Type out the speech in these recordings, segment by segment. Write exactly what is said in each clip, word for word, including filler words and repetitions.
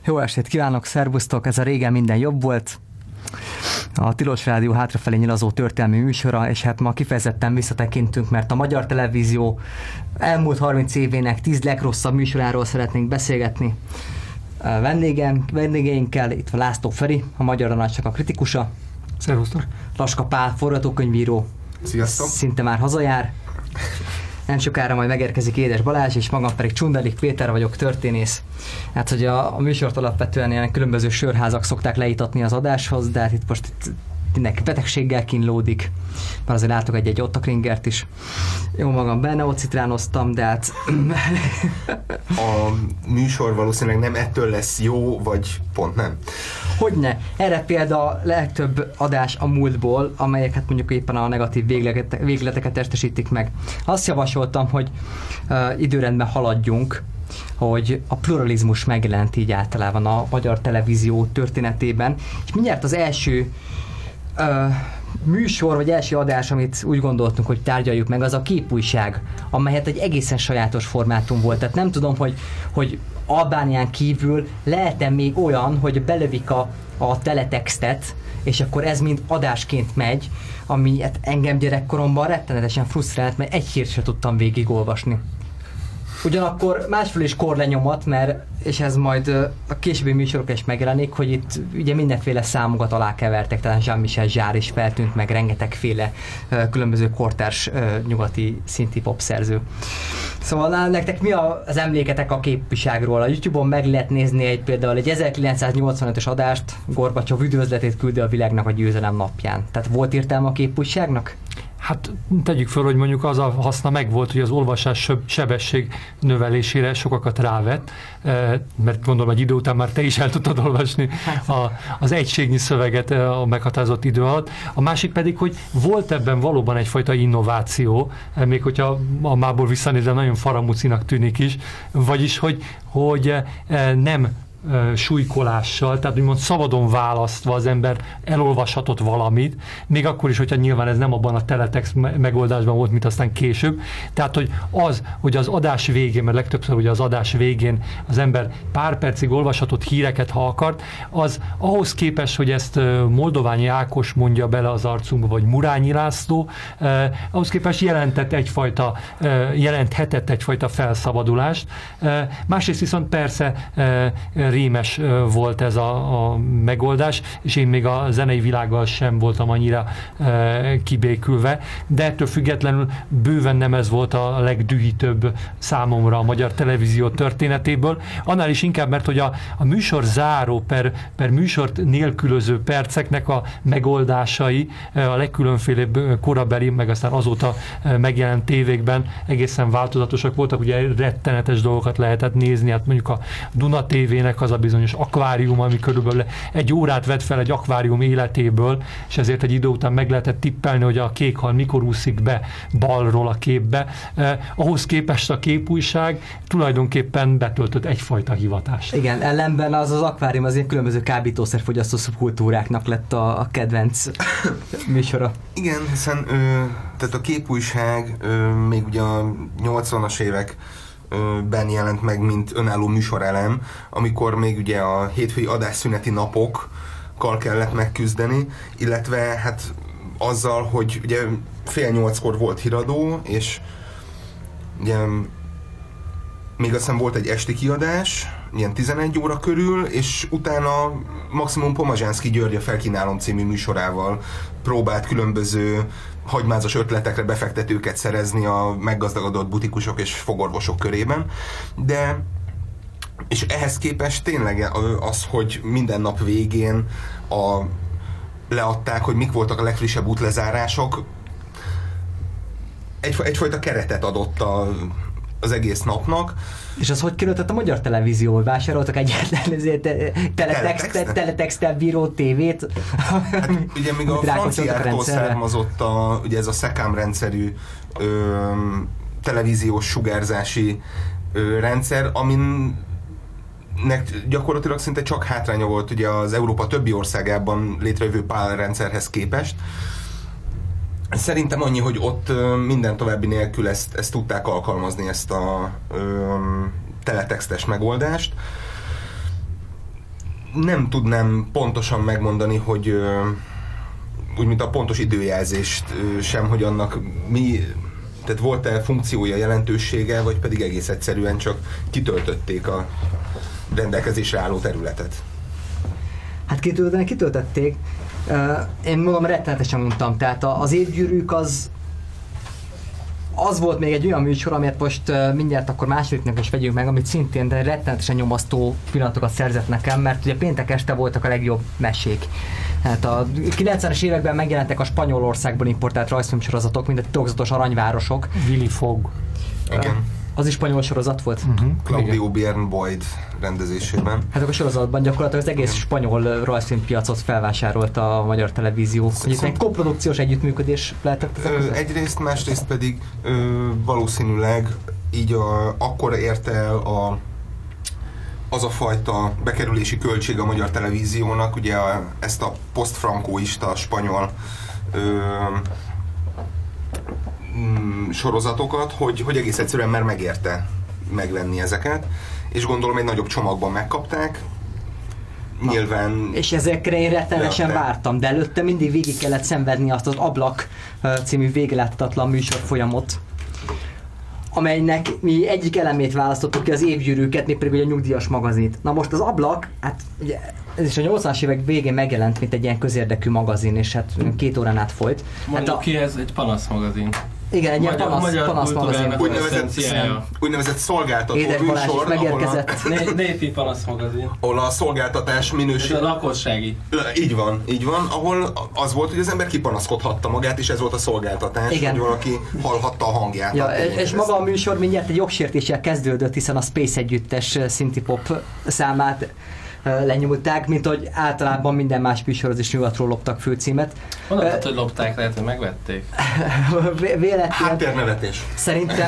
Jó estét kívánok, szervusztok! Ez a Régen minden jobb volt. A Tilos Rádió hátrafelé nyilazó történelmi műsora, és hát ma kifejezetten visszatekintünk, mert a magyar televízió elmúlt harminc évének tíz legrosszabb műsoráról szeretnénk beszélgetni. Vendégem, vendégeinkkel itt van László Feri, a Magyar Tanácsnak a kritikusa. Szervusztok! Laska Pál, forgatókönyvíró. Sziasztok! Szinte már hazajár. Nem sokára majd megérkezik Édes Balázs, és magam pedig Csundelik Péter vagyok, történész. Hát, hogy a, a műsort alapvetően ilyen különböző sörházak szokták leítatni az adáshoz, de hát itt most itt mindenki betegséggel kínlódik. Már azért látok egy-egy ottakringert is. Jó magam benne, ott citránoztam, de hát... A műsor valószínűleg nem ettől lesz jó, vagy pont nem. Hogyne. Erre például a legtöbb adás a múltból, amelyek hát mondjuk éppen a negatív végleteket, végleteket testesítik meg. Azt javasoltam, hogy uh, időrendben haladjunk, hogy a pluralizmus megjelent így általában a magyar televízió történetében, és mindjárt az első uh, műsor, vagy első adás, amit úgy gondoltunk, hogy tárgyaljuk meg, az a Képújság, amelyet egy egészen sajátos formátum volt. Tehát nem tudom, hogy, hogy Albánián kívül lehet-e még olyan, hogy belövik a, a teletextet, és akkor ez mind adásként megy, ami hát engem gyerekkoromban rettenetesen frusztrált, mert egy hírt sem tudtam végigolvasni. Ugyanakkor másfél is korlenyomat, mert, és ez majd a későbbi műsorok is megjelenik, hogy itt ugye mindenféle számokat alákevertek, tehát Jean-Michel Jarre is feltűnt, meg rengetegféle különböző kortárs nyugati szinti popszerző. Szóval nektek mi az emléketek a Képújságról? A YouTube-on meg lehet nézni egy például egy ezerkilencszáznyolcvanötös adást, Gorbacsov üdvözletét küldi a világnak a győzelem napján. Tehát volt értelme a Képújságnak? Hát tegyük föl, hogy mondjuk az a haszna megvolt, hogy az olvasás sebesség növelésére sokakat rávett, mert gondolom, hogy idő után már te is el tudtad olvasni a, az egységnyi szöveget a meghatározott idő alatt. A másik pedig, hogy volt ebben valóban egyfajta innováció, még hogyha a mából visszanézem, nagyon faramucinak tűnik is, vagyis, hogy, hogy nem súlykolással, tehát úgymond szabadon választva az ember elolvashatott valamit, még akkor is, hogyha nyilván ez nem abban a teletext megoldásban volt, mint aztán később. Tehát, hogy az, hogy az adás végén, mert legtöbbször ugye az adás végén az ember pár percig olvashatott híreket, ha akart, az ahhoz képest, hogy ezt Moldoványi Ákos mondja bele az arcunkba, vagy Murányi László, eh, ahhoz képest jelentett egyfajta, eh, jelenthetett egyfajta felszabadulást. Eh, másrészt viszont persze eh, rémes volt ez a, a megoldás, és én még a zenei világgal sem voltam annyira e, kibékülve, de ettől függetlenül bőven nem ez volt a legdühítőbb számomra a magyar televízió történetéből. Annál is inkább, mert hogy a, a műsor záró per, per műsort nélkülöző perceknek a megoldásai a legkülönfélebb korabeli, meg aztán azóta megjelent tévékben egészen változatosak voltak, ugye rettenetes dolgokat lehetett nézni, hát mondjuk a Duna tévének az a bizonyos akvárium, ami körülbelül egy órát vett fel egy akvárium életéből, és ezért egy idő után meg lehetett tippelni, hogy a kék hal mikor úszik be balról a képbe. Eh, ahhoz képest a Képújság tulajdonképpen betöltött egyfajta hivatást. Igen, ellenben az az akvárium az ilyen különböző kábítószerfogyasztó szubkultúráknak lett a, a kedvenc műsora. Igen, hiszen ö, tehát a Képújság ö, még ugye a nyolcvanas évek ben jelent meg, mint önálló műsorelem, amikor még ugye a hétfői adásszüneti napokkal kellett megküzdeni, illetve hát azzal, hogy ugye fél nyolckor volt híradó, és ugye még aztán volt egy esti kiadás, ilyen tizenegy óra körül, és utána maximum Pomazsánszky György a Felkínálom című műsorával próbált különböző hagymázas ötletekre befektetőket szerezni a meggazdagodott butikusok és fogorvosok körében, de és ehhez képest tényleg az, hogy minden nap végén a, leadták, hogy mik voltak a legfrissebb útlezárások, egy, egyfajta keretet adott a az egész napnak. És az hogy került a magyar televízió? Vásároltak egyetlen teletextet, teletextel bíró tévét? Hát, ugye még a franciáktól származott a, ugye ez a SECAM rendszerű ö, televíziós sugárzási ö, rendszer, amin gyakorlatilag szinte csak hátránya volt ugye az Európa többi országában létrejövő pál rendszerhez képest. Szerintem annyi, hogy ott minden további nélkül ezt, ezt tudták alkalmazni, ezt a ö, teletextes megoldást. nem tudnám pontosan megmondani, hogy úgy, mint a pontos időjelzést sem, hogy annak mi, tehát volt-e funkciója, jelentősége, vagy pedig egész egyszerűen csak kitöltötték a rendelkezésre álló területet. Hát kitölteni kitöltötték. Én magam rettenetesen mondtam, tehát az évgyűrűk az az volt még egy olyan műsor, amit most uh, mindjárt akkor másodiknak is vegyünk meg, amit szintén de rettenetesen nyomasztó pillanatokat szerzett nekem, mert ugye péntek este voltak a legjobb mesék. Hát a kilencvenes években megjelentek a Spanyolországból importált rajzfilmsorozatok, mint a titokzatos aranyvárosok. Willy Fogg. Igen. Uh, az is spanyol sorozat volt? Uh-huh. Claudio Björn Boyd rendezésében. Hát akkor a sorozatban gyakorlatilag az egész spanyol rajzfilmpiacot felvásárolta a magyar televízió. Hogy egy koprodukciós együttműködés lehetett ezek között? Egyrészt, másrészt pedig ö, valószínűleg így a, akkor érte el a, az a fajta bekerülési költség a magyar televíziónak, ugye a, ezt a posztfrankóista spanyol ö, sorozatokat, hogy, hogy egész egyszerűen már megérte megvenni ezeket, és gondolom egy nagyobb csomagban megkapták. Na, nyilván... És ezekre én rettenesen vártam, de előtte mindig végig kellett szenvedni azt az Ablak című végeláthatatlan műsorfolyamot, amelynek mi egyik elemét választottuk ki az évgyűrűket, még pedig a nyugdíjas magazint. Na most az Ablak, hát ugye, ez is a nyolcvanas évek végén megjelent, mint egy ilyen közérdekű magazin, és hát két órán át folyt. Mondjuk hát a... ki, ez egy panaszmagazin. Igen, egy ilyen panasz, panasz magazin. Úgynevezett, úgynevezett szolgáltató műsor, megérkezett. A... Népi panasz magazin. Ahol a szolgáltatás minőség... Ez a lakossági. Így van, így van, ahol az volt, hogy az ember kipanaszkodhatta magát, és ez volt a szolgáltatás, igen. Hogy valaki hallhatta a hangját. Ja, és maga a műsor mindjárt egy jogsértéssel kezdődött, hiszen a Space együttes Synthie-pop számát lenyomulták, mint hogy általában minden más műsorhoz is nyugatról loptak főcímet. Honnan uh, hogy lopták, lehet, hogy megvették? Véletlen. Háttérnevetés. Szerintem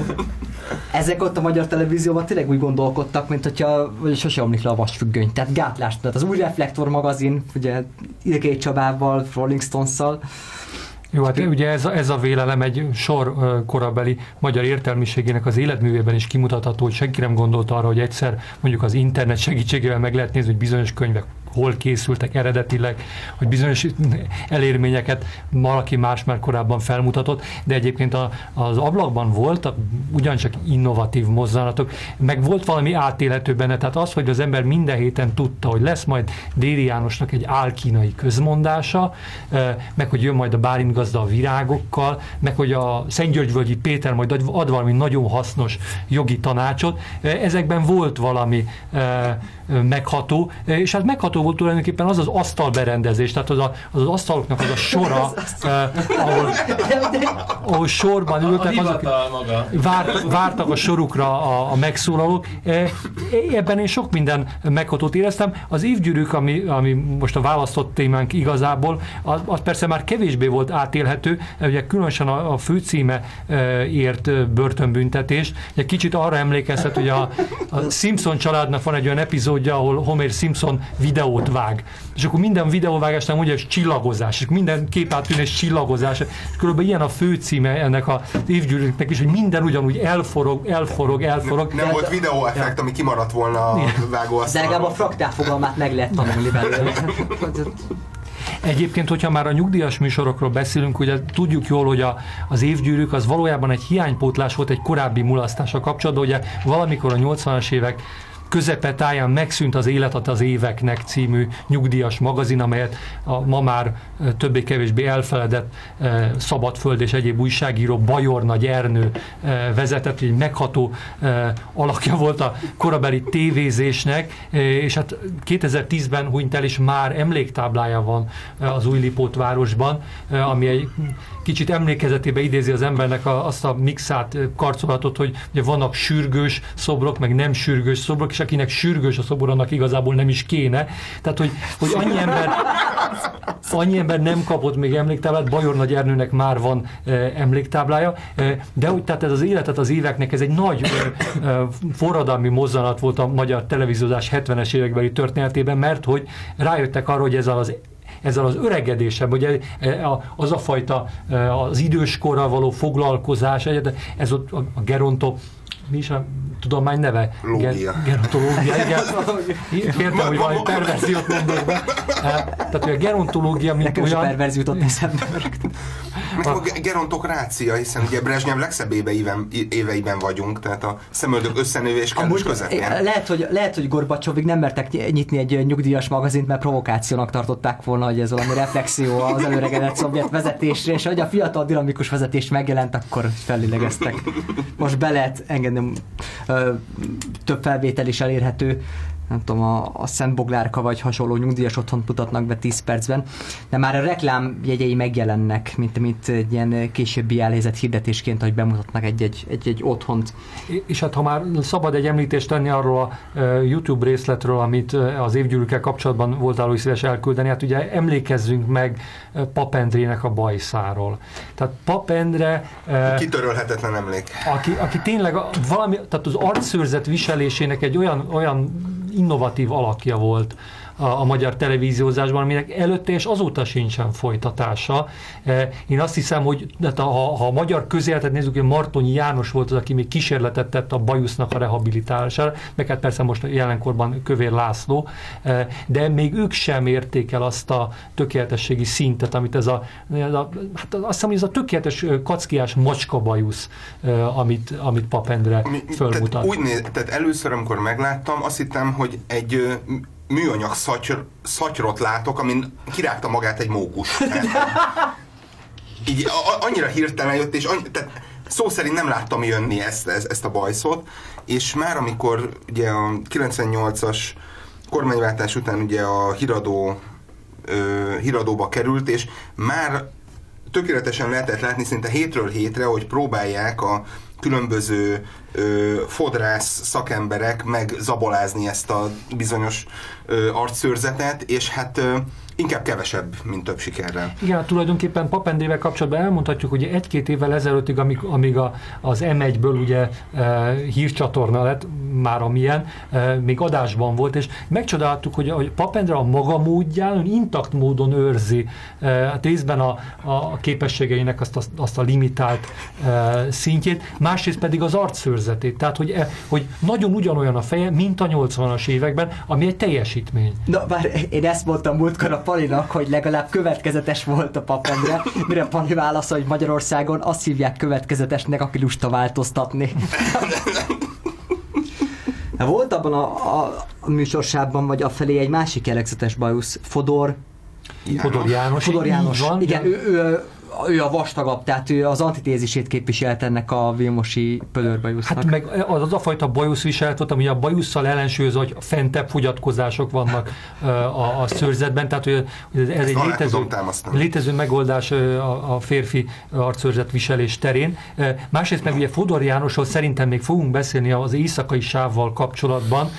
ezek ott a magyar televízióban tényleg úgy gondolkodtak, mint hogyha sose omlik le a vasfüggöny. Tehát gátlást. Tehát az új Reflektor magazin, ugye Ilkay Csabával, Rolling Stones-szal. Jó, hát ugye ez a, ez a vélelem egy sor uh, korabeli magyar értelmiségének az életművében is kimutatható, hogy senki nem gondolta arra, hogy egyszer mondjuk az internet segítségével meg lehet nézni, hogy bizonyos könyvek hol készültek eredetileg, hogy bizonyos elérményeket valaki más már korábban felmutatott, de egyébként a, az Ablakban voltak ugyancsak innovatív mozzanatok, meg volt valami átélhető benne, tehát az, hogy az ember minden héten tudta, hogy lesz majd Déri Jánosnak egy álkínai közmondása, meg hogy jön majd a Bálint gazda a virágokkal, meg hogy a Szentgyörgyvölgyi Péter majd ad valami nagyon hasznos jogi tanácsot. Ezekben volt valami megható, és hát megható volt tulajdonképpen az az asztalberendezés, tehát az a, az, az asztaloknak az a sora, eh, ahol, ahol sorban ültek, azok várt, vártak a sorukra a, a megszólalók. Eh, ebben én sok minden meghatót éreztem. Az évgyűrűk, ami, ami most a választott témánk igazából, az, az persze már kevésbé volt átélhető, ugye különösen a, a főcíme eh, ért börtönbüntetést. Egy kicsit arra emlékeztet, hogy a, a Simpson családnak van egy olyan epizódja, ahol Homer Simpson videót vág. És akkor minden videóvágásnál mondja, hogy csillagozás, és minden képáttűnés csillagozás. És körülbelül ilyen a főcíme ennek az évgyűrűknek is, hogy minden ugyanúgy elforog, elforog, elforog. Nem, nem volt videóeffekt, ja. Ami kimaradt volna a vágóasztalról. De legalább a fraktál fogalmát meg lehet tanulni belőle. Egyébként, hogyha már a nyugdíjas műsorokról beszélünk, ugye tudjuk jól, hogy a, az évgyűrűk az valójában egy hiánypótlás volt egy korábbi mulasztással kapcsolatban, ugye valamikor a nyolcvanas évek közepetáján megszűnt az Élet az éveknek című nyugdíjas magazin, amelyet a ma már többé-kevésbé elfeledett eh, Szabadföld és egyéb újságíró Bajor Nagy Ernő eh, vezetett, egy megható eh, alakja volt a korabeli tévézésnek, eh, és hát kétezer-tízben hunyt el, és már emléktáblája van eh, az Újlipótvárosban, eh, ami egy kicsit emlékezetébe idézi az embernek a, azt a mixát karcolatot, hogy ugye vannak sürgős szobrok, meg nem sürgős szobrok, és akinek sürgős a szobor, annak igazából nem is kéne. Tehát, hogy, hogy annyi, ember, annyi ember nem kapott még emléktáblát, Bajor Nagy Ernőnek már van e, emléktáblája, e, de hogy tehát ez az Életet az éveknek, ez egy nagy e, e, forradalmi mozzanat volt a magyar televíziózás hetvenes évekbeli történetében, mert hogy rájöttek arra, hogy ezzel az ezzel az öregedéssel, ugye az a fajta az időskorral való foglalkozás, ez ott a Geronto mi is a tudomány neve? Lógia. Gerontológia, igen. Féltem, hogy valami perverziót mondok be. Tehát, hogy a gerontológia, mint nekem olyan... Nekem perverziót ott eszembe. Meg a gerontokrácia, hiszen ugye Brezsnyev legszebb éveiben, éveiben vagyunk, tehát a szemöldök összenővés kellős közepén. Lehet, hogy, lehet, hogy Gorbacsovig nem mertek nyitni egy nyugdíjas magazint, mert provokációnak tartották volna, hogy ez valami reflexió az előregedett szovjet vezetésre, és hogy a fiatal dinamikus vezetés megjelent, akkor fellélegeztek. Most be lehet engedni, ö, több felvétel is elérhető, nem tudom, a, a Szent Boglárka vagy hasonló nyugdíjas otthont mutatnak be tíz percben, de már a reklám jegyei megjelennek, mint, mint egy ilyen későbbi elhelyezett hirdetésként, hogy bemutatnak egy-egy, egy-egy otthont. És hát ha már szabad egy említést tenni arról a YouTube részletről, amit az évgyűrűkkel kapcsolatban voltál úgy szíves elküldeni, hát ugye emlékezzünk meg Pap Endrének a bajszáról. Tehát Pap Endre... Kitörölhetetlen emlék. Aki, aki tényleg valami, tehát az arcszőrzet viselésének egy olyan, olyan innovatív alakja volt a, a magyar televíziózásban, aminek előtte és azóta sincsen folytatása. Én azt hiszem, hogy ha, ha a magyar közéletet nézzük, hogy Martonyi János volt az, aki még kísérletet tett a bajusznak a rehabilitálására, meg hát persze most jelenkorban Kövér László, de még ők sem érték el azt a tökéletességi szintet, amit ez a, ez a hát azt hiszem, hogy ez a tökéletes kackiás macska bajusz, amit, amit Pap Endre fölmutat. Tehát, úgy néz, tehát először, amikor megláttam, azt hittem, hogy egy műanyag szatyr, szatyrot látok, amin kirágta magát egy mókus. Így a, annyira hirtelen jött, és annyi, tehát szó szerint nem láttam jönni ezt, ezt a bajszot, és már amikor ugye a kilencvennyolcas kormányváltás után ugye a híradó, ö, híradóba került, és már tökéletesen lehetett látni szinte hétről hétre, hogy próbálják a különböző ö, fodrász szakemberek megzabolázni ezt a bizonyos ö, arcszőrzetet, és hát ö, inkább kevesebb, mint több sikerrel. Igen, tulajdonképpen Pap Endrével kapcsolatban elmondhatjuk, hogy egy-két évvel ezelőttig, amíg, amíg a, az em egyből ugye e, hírcsatorna lett, már amilyen, e, még adásban volt, és megcsodáltuk, hogy, hogy Pap Endre a maga módján, intakt módon őrzi e, hát részben a, a képességeinek azt a, azt a limitált e, szintjét, másrészt pedig az arcszőrzetét. Tehát, hogy, e, hogy nagyon ugyanolyan a feje, mint a nyolcvanas években, ami egy teljesítmény. Na, bár én ezt mondtam múltkor a Palinak, hogy legalább következetes volt a Pap Endre, mire Pali válaszol, hogy Magyarországon azt hívják következetesnek, aki lusta változtatni. Volt abban a, a, a műsorsában, vagy afelé egy másik jellegzetes bajusz, Fodor János. Fodor János. Fodor János. Van, igen, ő, ő, ő a vastagabb, tehát ő az antitézisét képviselt ennek a vilmosi pödörbajusznak. Hát meg az, az a fajta bajusz viselet volt, ami a bajusszal ellensúlyoz, hogy fentebb fogyatkozások vannak a, a szőrzetben, tehát hogy ez Ezt egy létező, létező megoldás a, a férfi arcszőrzet viselés terén. Másrészt meg ugye Fodor Jánosról szerintem még fogunk beszélni az éjszakai sávval kapcsolatban,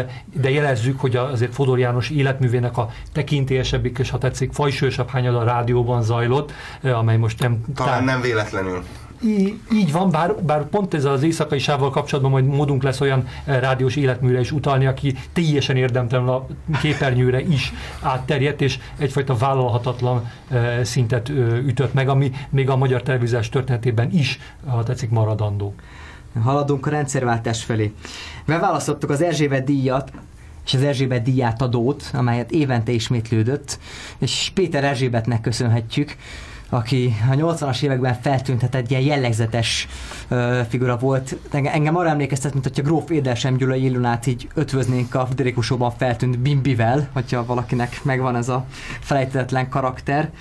de jelezzük, hogy azért Fodor János életművének a tekintélyesebbik, és ha tetszik, fajsősebb hányad a rádióban zajlott, amely most nem... Talán tá- nem véletlenül. Í- így van, bár, bár pont ez az éjszakai sávval kapcsolatban majd módunk lesz olyan rádiós életműre is utalni, aki teljesen érdemtelen a képernyőre is átterjedt, és egyfajta vállalhatatlan uh, szintet uh, ütött meg, ami még a magyar televíziós történetében is, ha tetszik, maradandó. Haladunk a rendszerváltás felé. Beválasztottuk az Erzsébet díjat, és az Erzsébet díjátadót, amelyet évente ismétlődött, és Péter Erzsébetnek köszönhetjük, aki a nyolcvanas években feltűnhetett ilyen jellegzetes uh, figura volt. Engem arra emlékeztet, mint hogyha Gróf Édelsem Gyulai Illunát így ötvöznénk a Friderikus Show-ban feltűnt Bimbivel, hogyha valakinek megvan ez a felejthetetlen karakter.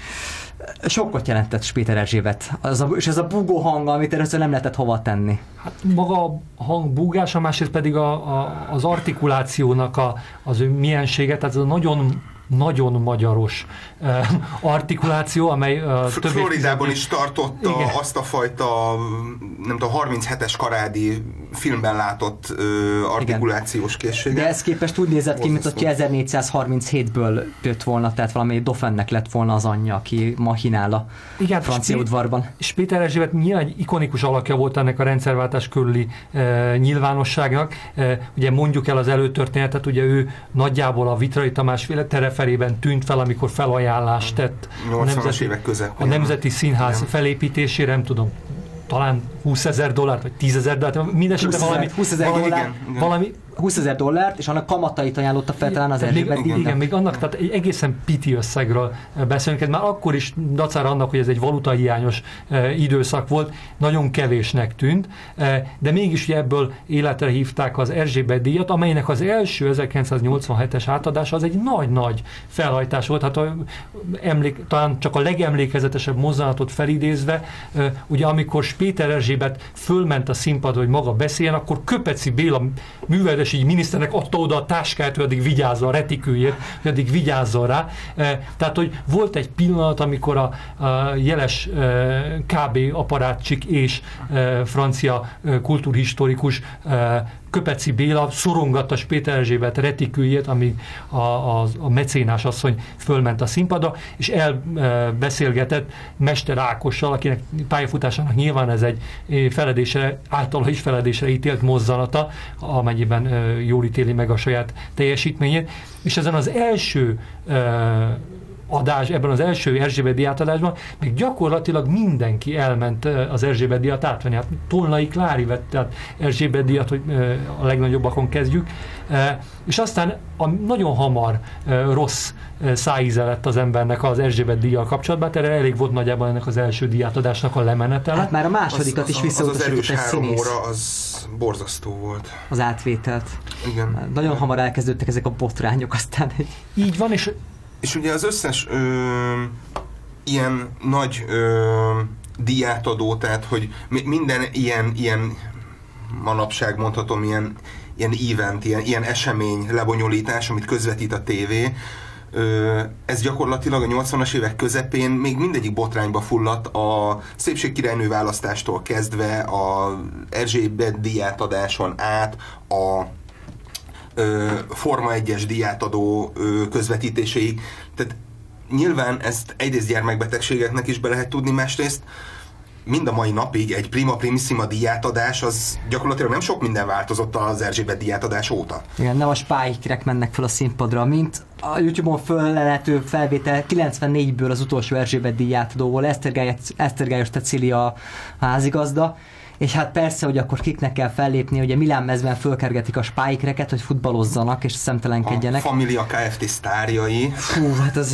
Sokkot jelentett Péter Erzsébet. Az a, és ez a búgó hang, amit először nem lehetett hova tenni. Hát maga a hang búgása, másrészt pedig a, a, az artikulációnak a, az ő miensége, tehát ez a nagyon nagyon magyaros uh, artikuláció, amely uh, többé... Floridában is tartotta igen. azt a fajta, nem tudom, harminchetes karádi filmben látott uh, artikulációs készséget. De ez képest úgy nézett ki, mint hogyha ezernégyszázharminchétből jött volna, tehát valami Dauphinnek lett volna az anyja, aki machinál a igen, francia Spé- udvarban. És Péter Erzsébet nyilván egy ikonikus alakja volt ennek a rendszerváltás körüli uh, nyilvánosságnak. Uh, ugye mondjuk el az előtörténetet, ugye ő nagyjából a Vitrai Tamás féle terefelében tűnt fel, amikor felajánlást tett a Nemzeti, évek közepén. a Nemzeti Színház igen. felépítésére, nem tudom, talán húszezer dollárt, vagy tízezer dollárt, mindesetre valami, húszezer dollár, valami húszezer dollárt, és annak kamatait ajánlotta fel talán az Erzsébet díjnak. Igen, még annak, tehát egy egészen piti összegről beszélünk, már akkor is dacára annak, hogy ez egy valutahiányos e, időszak volt, nagyon kevésnek tűnt, e, de mégis ugye ebből életre hívták az Erzsébet díjat, amelynek az első ezerkilencszáznyolcvanhetes átadása az egy nagy-nagy felhajtás volt, hát a, emlék, talán csak a legemlékezetesebb mozzanatot felidézve, e, ugye amikor Péter Erzsébet fölment a színpadra, hogy maga beszéljen, akkor Köpeci Béla művelődési miniszternek adta oda a táskáját, hogy addig vigyázzon a retikűjét, hogy addig vigyázzon rá. Tehát, hogy volt egy pillanat, amikor a, a jeles ká bé aparátcsik és francia kultúrhistorikus Köpeci Béla szorongatta Péter Erzsébet retikűjét, amíg a, a, a mecénás asszony fölment a színpadra, és elbeszélgetett Mester Ákossal, akinek pályafutásának nyilván ez egy feledésre, általa is feledésre ítélt mozzanata, amennyiben jól ítéli meg a saját teljesítményét, és ezen az első adás, ebben az első Erzsébet-díj átadásban még gyakorlatilag mindenki elment az Erzsébet-díjat átvenni. Hát Tolnai Klári vett tehát Erzsébet-díjat, hogy a legnagyobbakon kezdjük, és aztán a nagyon hamar rossz szájíze lett az embernek az Erzsébet-díjjal kapcsolatban, erre elég volt nagyjából ennek az első díjátadásnak a lemenetele. Hát már a másodikat az, is visszautasított egy színész. Az az erős három óra, az borzasztó volt. Az átvételt. Igen. Nagyon hamar elkezdődtek ezek a botrányok, aztán egy... Így van, és És ugye az összes ö, ilyen nagy ö, díjátadó, tehát hogy minden ilyen, ilyen manapság mondhatom, ilyen, ilyen event, ilyen, ilyen esemény lebonyolítás, amit közvetít a tévé, ö, ez gyakorlatilag a nyolcvanas évek közepén még mindegyik botrányba fulladt, a szépségkirálynő választástól kezdve, a Erzsébet díjátadáson át, a Forma egyes díjátadó közvetítéséig. Tehát nyilván ezt egyrészt gyermekbetegségeknek is be lehet tudni, másrészt mind a mai napig egy prima primissima díjátadás, az gyakorlatilag nem sok minden változott az Erzsébet díjátadás óta. Igen, nem a spáikrek mennek fel a színpadra, mint a YouTube-on föllelhető felvétel kilencvennégyből az utolsó Erzsébet díjátadóból, Esztergályos Cecília házigazda, és hát persze, hogy akkor kiknek kell fellépni, ugye Milán mezben fölkergetik a spáikreket, hogy futballozzanak és szemtelenkedjenek. A Família Kft. Sztárjai. Fú, hát az...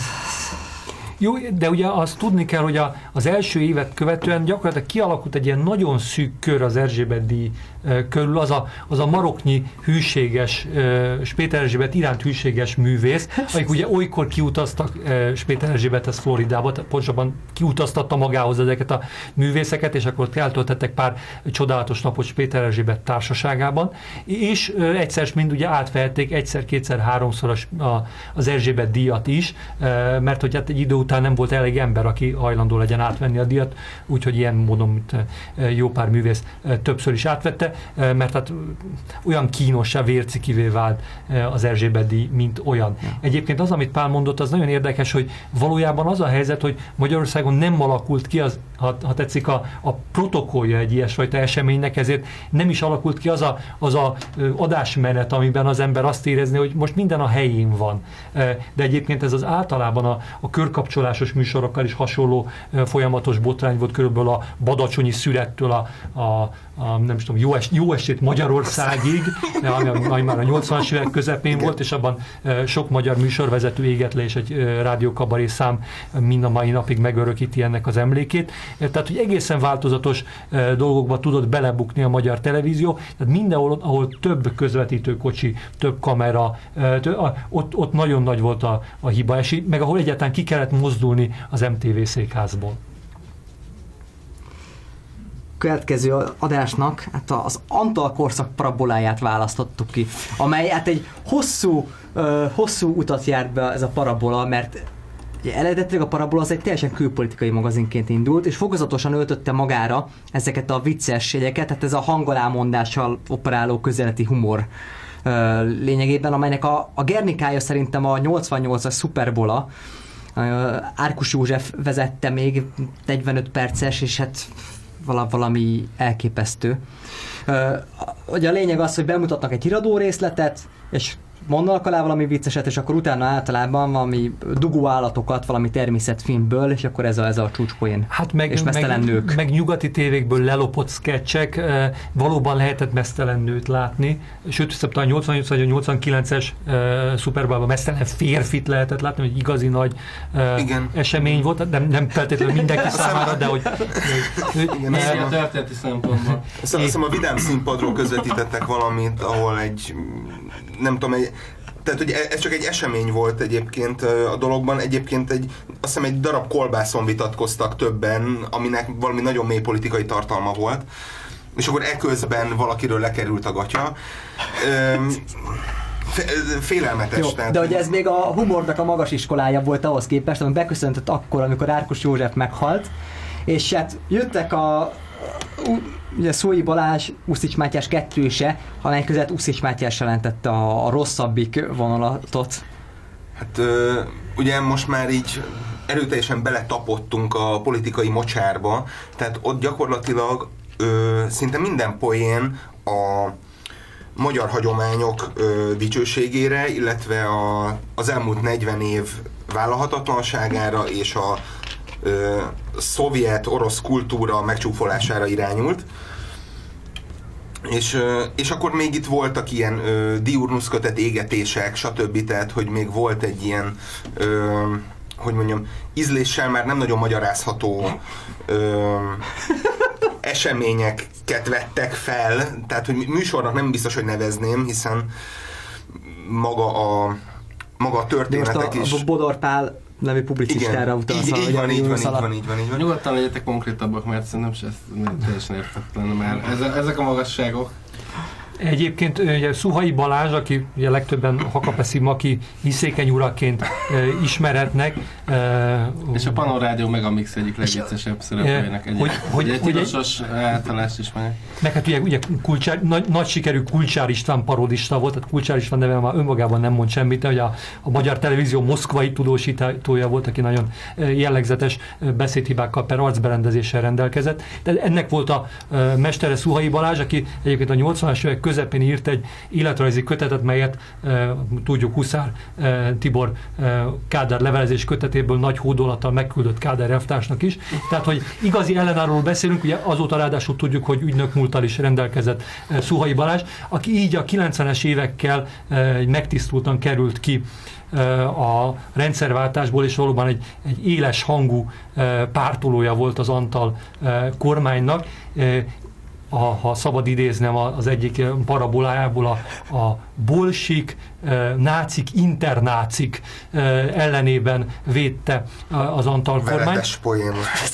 Jó, de ugye azt tudni kell, hogy a, az első évet követően gyakorlatilag kialakult egy ilyen nagyon szűk kör az Erzsébet-díj körül, az a, az a maroknyi hűséges, Péter Erzsébet iránt hűséges művész, akik ugye olykor kiutaztak Péter Erzsébethez Floridába, pontosabban kiutaztatta magához ezeket a művészeket, és akkor eltöltettek pár csodálatos napot Péter Erzsébet társaságában, és egyszer mind ugye átvehették egyszer, kétszer, háromszor az Erzsébet-díjat is, mert hogy hát egy idő után nem volt elég ember, aki hajlandó legyen átvenni a díjat, úgyhogy ilyen módon, mint jó pár művész többször is átvette, mert hát olyan kínossá, vércikivé vált az Erzsébet-díj, mint olyan. Egyébként az, amit Pál mondott, az nagyon érdekes, hogy valójában az a helyzet, hogy Magyarországon nem alakult ki az, ha, ha tetszik, a, a protokollja egy ilyesfajta eseménynek, ezért nem is alakult ki az a, az a adásmenet, amiben az ember azt érezni, hogy most minden a helyén van. De egyébként ez az általában a, a körkapcsolásos műsorokkal is hasonló folyamatos botrány volt, körülbelül a badacsonyi születtől a, a, a nem tudom, jó, es, jó estét Magyarországig, ami, ami már a nyolcvanas évek közepén volt, és abban sok magyar műsorvezető égett le, és egy rádiókabaré szám mind a mai napig megörökíti ennek az emlékét. Tehát, hogy egészen változatos dolgokba tudott belebukni a magyar televízió, tehát mindenhol, ahol több közvetítőkocsi, több kamera, több, ott, ott nagyon nagy volt a, a hiba esély, meg ahol egyáltalán ki kellett mozdulni az em té vé székházból. Következő adásnak hát az Antal korszak paraboláját választottuk ki, amely hát egy hosszú, uh, hosszú utat járt be ez a parabola, mert ugye, eredetileg a parabola az egy teljesen külpolitikai magazinként indult, és fokozatosan öltötte magára ezeket a vicces jegyeket, tehát ez a hangalámondással operáló közeleti humor uh, lényegében, amelynek a, a Gernikája szerintem a nyolcvannyolcas szuperbola, uh, Árkus József vezette még negyvenöt perces, és hát valami elképesztő. Uh, ugye a lényeg az, hogy bemutatnak egy híradó részletet, és mondanak alá valami vicceset, és akkor utána általában valami dugó állatokat, valami természetfilmből, és akkor ez a, ez a csúcspoén. Hát meg, és mesztelen meg, nők. meg nyugati tévékből lelopott sketchek, valóban lehetett mesztelen nőt látni, sőt, talán nyolcvannyolc vagy nyolcvankilences Super Bowl-ban mesztelen férfit lehetett látni, hogy igazi nagy Igen. esemény volt, nem, nem feltétlenül mindenki számára, de hogy... Igen, ez a történeti szempontból. Azt hiszem a Vidám színpadról közvetítettek valamit, ahol egy, nem tudom, egy, tehát hogy ez csak egy esemény volt egyébként a dologban, egyébként egy, azt hiszem egy darab kolbászon vitatkoztak többen, aminek valami nagyon mély politikai tartalma volt, és akkor eközben valakiről lekerült a gatya. Üm, félelmetes. Jó, tehát, de hogy ez még a humornak a magas iskolája volt ahhoz képest, ami beköszöntött akkor, amikor Árkus József meghalt, és hát jöttek a ugye Szói Balázs, Usztics Mátyás kettőse, amely között Usztics Mátyás jelentette a, a rosszabbik vonalatot. Hát ugye most már így erőteljesen beletapottunk a politikai mocsárba, tehát ott gyakorlatilag ö, szinte minden poén a magyar hagyományok ö, dicsőségére, illetve a, az elmúlt negyven év vállalhatatlanságára és a ö, szovjet-orosz kultúra megcsúfolására irányult. És, ö, és akkor még itt voltak ilyen ö, diurnusz kötet égetések, stb. Tehát, hogy még volt egy ilyen, ö, hogy mondjam, ízléssel már nem nagyon magyarázható ö, eseményeket vettek fel, tehát hogy műsornak nem biztos, hogy nevezném, hiszen maga a, maga a történetek is... a Bodor Pál nevű publicistára utalsz. Így, így, van, így, van, így van, így van, így van. Nyugodtan legyetek konkrétabbak, mert szerintem se teljesen értetlen már. Ezek a magasságok. Egyébként ugye Szuhai Balázs, aki ugye legtöbben Hakapeszi Maki hiszékeny uraként e, ismeretnek. E, és a Panorádió Megamix egyik legviccesebb szereplőjének egyik. Hogy, hogy, egy tilosos általást ismerek. Meg hát ugye, ugye Kulcsár, nagy, nagy sikerű Kulcsár István parodista volt, tehát Kulcsár István neve már önmagában nem mond semmit, de hogy a, a Magyar Televízió moszkvai tudósítója volt, aki nagyon jellegzetes beszédhibákkal per arcberendezéssel rendelkezett. De ennek volt a e, mestere Szuhai Balázs, aki egyébként a nyolcvanas évek közepén írt egy életrajzi kötetet, melyet e, tudjuk Huszár e, Tibor e, Kádár levelezés kötetéből nagy hódolattal megküldött Kádár elvtársnak is. Tehát, hogy igazi ellenáról beszélünk, ugye azóta ráadásul tudjuk, hogy ügynök múlttal is rendelkezett e, Szuhai Balázs, aki így a kilencvenes évekkel e, megtisztultan került ki e, a rendszerváltásból, és valóban egy, egy éles hangú e, pártolója volt az Antal e, kormánynak. E, A, ha szabad idéznem az egyik parabolájából, a, a bolsik, e, nácik, internácik e, ellenében védte az Antal kormány. Veretes poén.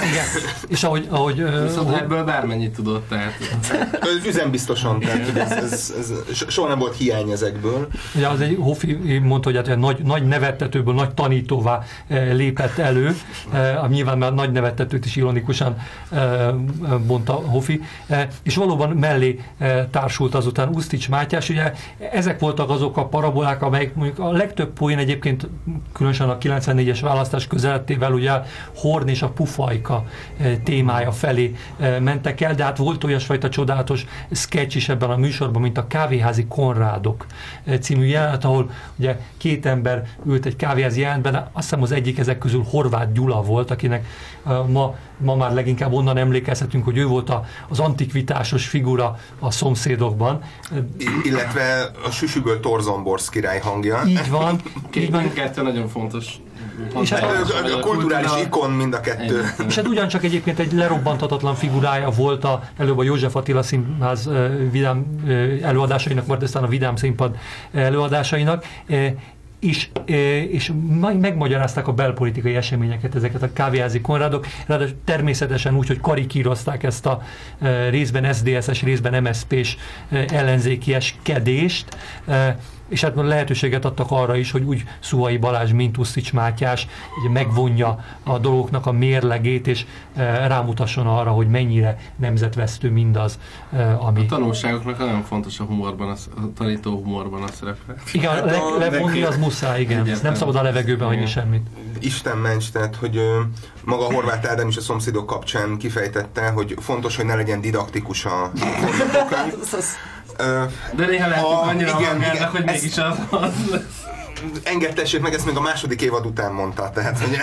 És ahogy... ahogy Viszont uh, ebből bármennyit tudott, tehát... Üzembiztosan, tehát ez, ez, ez, soha nem volt hiány ezekből. Ugye az egy Hofi mondta, hogy hát nagy, nagy nevettetőből nagy tanítóvá e, lépett elő, e, nyilván már nagy nevettetőt is ironikusan e, mondta Hofi, e, és valóban mellé e, társult azután Usztics Mátyás. Ugye ezek voltak azok a parabolák, amelyek mondjuk a legtöbb poén egyébként, különösen a kilencvennégyes választás közelettével ugye Horn és a pufajka e, témája felé e, mentek el, de hát volt olyasfajta csodálatos sketch is ebben a műsorban, mint a Kávéházi Konrádok e, című jelenet, ahol ugye két ember ült egy kávéházi jelenetben, azt hiszem az egyik ezek közül Horváth Gyula volt, akinek e, ma Ma már leginkább onnan emlékezhetünk, hogy ő volt a, az antikvitásos figura a Szomszédokban. Illetve a Süsüböl Torzomborsz király hangja. Így van. Így van. Kettő nagyon fontos. És hát a, a kulturális ikon mind a kettő. Egy. És hát ugyancsak egyébként egy lerobbantatlan figurája volt a, előbb a József Attila Színház vidám előadásainak, majd aztán a Vidám Színpad előadásainak. És, és megmagyarázták a belpolitikai eseményeket, ezeket a kávéházi Konrádok, ráadásul természetesen úgy, hogy karikírozták ezt a részben es zé dé es-es, részben em es zé pés ellenzékieskedést, és hát lehetőséget adtak arra is, hogy úgy Szuhai Balázs, mint Usztics Mátyás megvonja a dolgoknak a mérlegét, és rámutasson arra, hogy mennyire nemzetvesztő mindaz, ami... A tanulságoknak nagyon fontos a humorban, a tanító humorban a szerepe. Igen, le, levonni az muszáj, igen. igen. Nem szabad a levegőben hagyni semmit. Isten ments, tehát, hogy maga Horváth Ádám is a Szomszédok kapcsán kifejtette, hogy fontos, hogy ne legyen didaktikus a forgatókönyv. De néha lehet, hogy annyira hangálnak, hogy mégis az az. Engedtessék meg, ezt még a második évad után mondta, tehát hogy...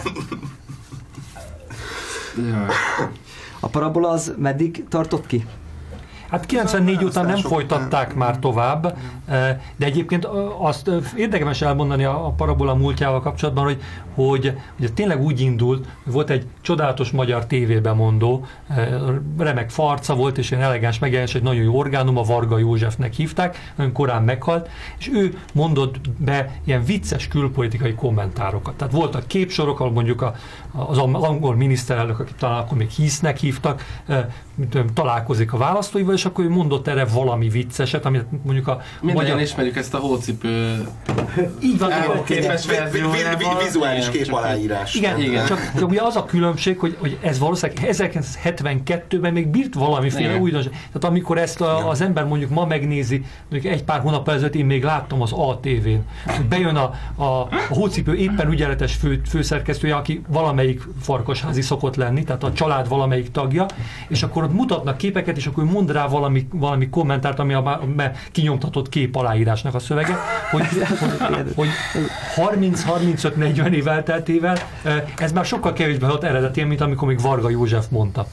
A parabola az meddig tartott ki? Hát kilencvennégy után nem folytatták már tovább, de egyébként azt érdemes elmondani a parabola múltjával kapcsolatban, hogy, hogy, hogy tényleg úgy indult, hogy volt egy csodálatos magyar tévébemondó, remek farca volt, és ilyen elegáns megjelenés, egy nagyon jó orgánum, a Varga Józsefnek hívták, nagyon korán meghalt, és ő mondott be ilyen vicces külpolitikai kommentárokat. Tehát voltak képsorok, ahol mondjuk a, az angol miniszterelnök, akit talán akkor még Heathnek hívtak, találkozik a választóival, és akkor ő mondott erre valami vicceset, amit mondjuk a mindannyian magyar... ismerjük ezt a hócipő így van, képes verziójával. Vizuális kép aláírás. Igen, igen. Csak, csak ugye az a különbség, hogy, hogy ez valószínűleg ezerkilencszázhetvenkettőben még bírt valamiféle újdonság. Tehát amikor ezt a, az ember mondjuk ma megnézi, mondjuk egy pár hónap ezelőtt én még láttam az á té vén, bejön a, a, a hócipő éppen ügyeletes fő, főszerkesztője, aki valamelyik farkasházi szokott lenni, tehát a család valamelyik tagja, és akkor ott mutatnak képeket, és akkor mond rá valami, valami kommentárt, ami a, a kinyomtatott kép aláírásnak a szövege, hogy, hogy, hogy harminc-harmincöt negyven év elteltével ez már sokkal kevésbé hat eredetén, mint amikor még Varga József mondta.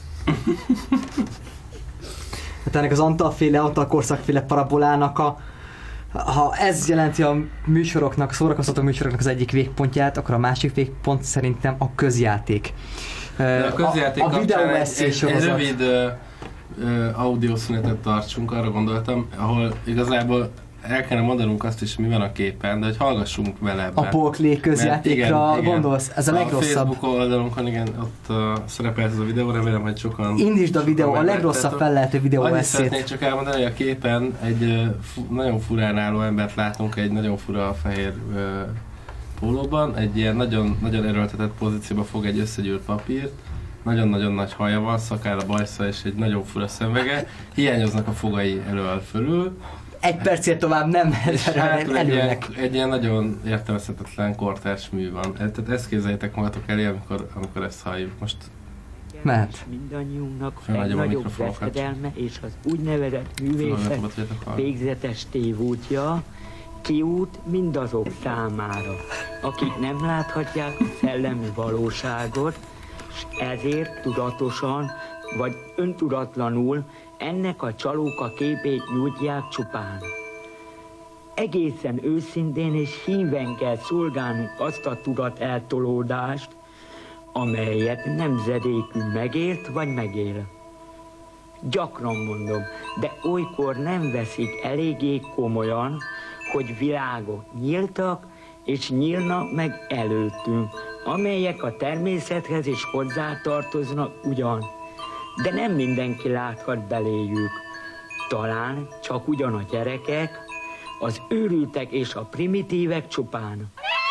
Hát ennek az Antal-féle, Antal-korszakféle parabolának a ha ez jelenti a műsoroknak, szórakoztató műsoroknak az egyik végpontját, akkor a másik végpont szerintem a közjáték. De a közjáték a, a videó egy, egy, egy rövid uh, uh, audiószünetet tartsunk, arra gondoltam, ahol igazából el kellene mondanunk azt is, mi van a képen, de hogy hallgassunk vele. A Polklé közjátékra igen, gondolsz? Igen. Ez a, a legrosszabb. A Facebook oldalunkon, igen, ott uh, szerepelt ez a videó, remélem, hogy sokan... Indítsd a videó, a legrosszabb fellehető videó eszét. Annyit szeretnék csak elmondani, hogy a képen egy uh, fu- nagyon furán álló embert látunk, egy nagyon fura fehér uh, pólóban, egy ilyen nagyon, nagyon erőltetett pozícióba fog egy összegyűrt papírt, nagyon-nagyon nagy haja van, szakálla, bajsza és egy nagyon fura szemvege, hiányoznak a fogai elől fölül. Egy percért tovább nem hátul egy, ilyen, egy ilyen nagyon értelmezhetetlen kortárs mű van. Tehát ezt képzeljétek magatok elé, amikor, amikor ezt halljuk. Most mehet. Mindannyiunknak legnagyobb veszedelme és az úgynevezett művészet végzetes tévútja, kiút mindazok számára, akik nem láthatják a szellemi valóságot, és ezért tudatosan vagy öntudatlanul ennek a csalóka képét nyújtják csupán. Egészen őszintén és híven kell szolgálnunk azt a tudat eltolódást, amelyet nemzedékünk megért vagy megél. Gyakran mondom, de olykor nem veszik eléggé komolyan, hogy világok nyíltak és nyílnak meg előttünk, amelyek a természethez is hozzátartoznak ugyan, de nem mindenki láthat beléjük. Talán csak ugyan a gyerekek, az őrültek és a primitívek csupán.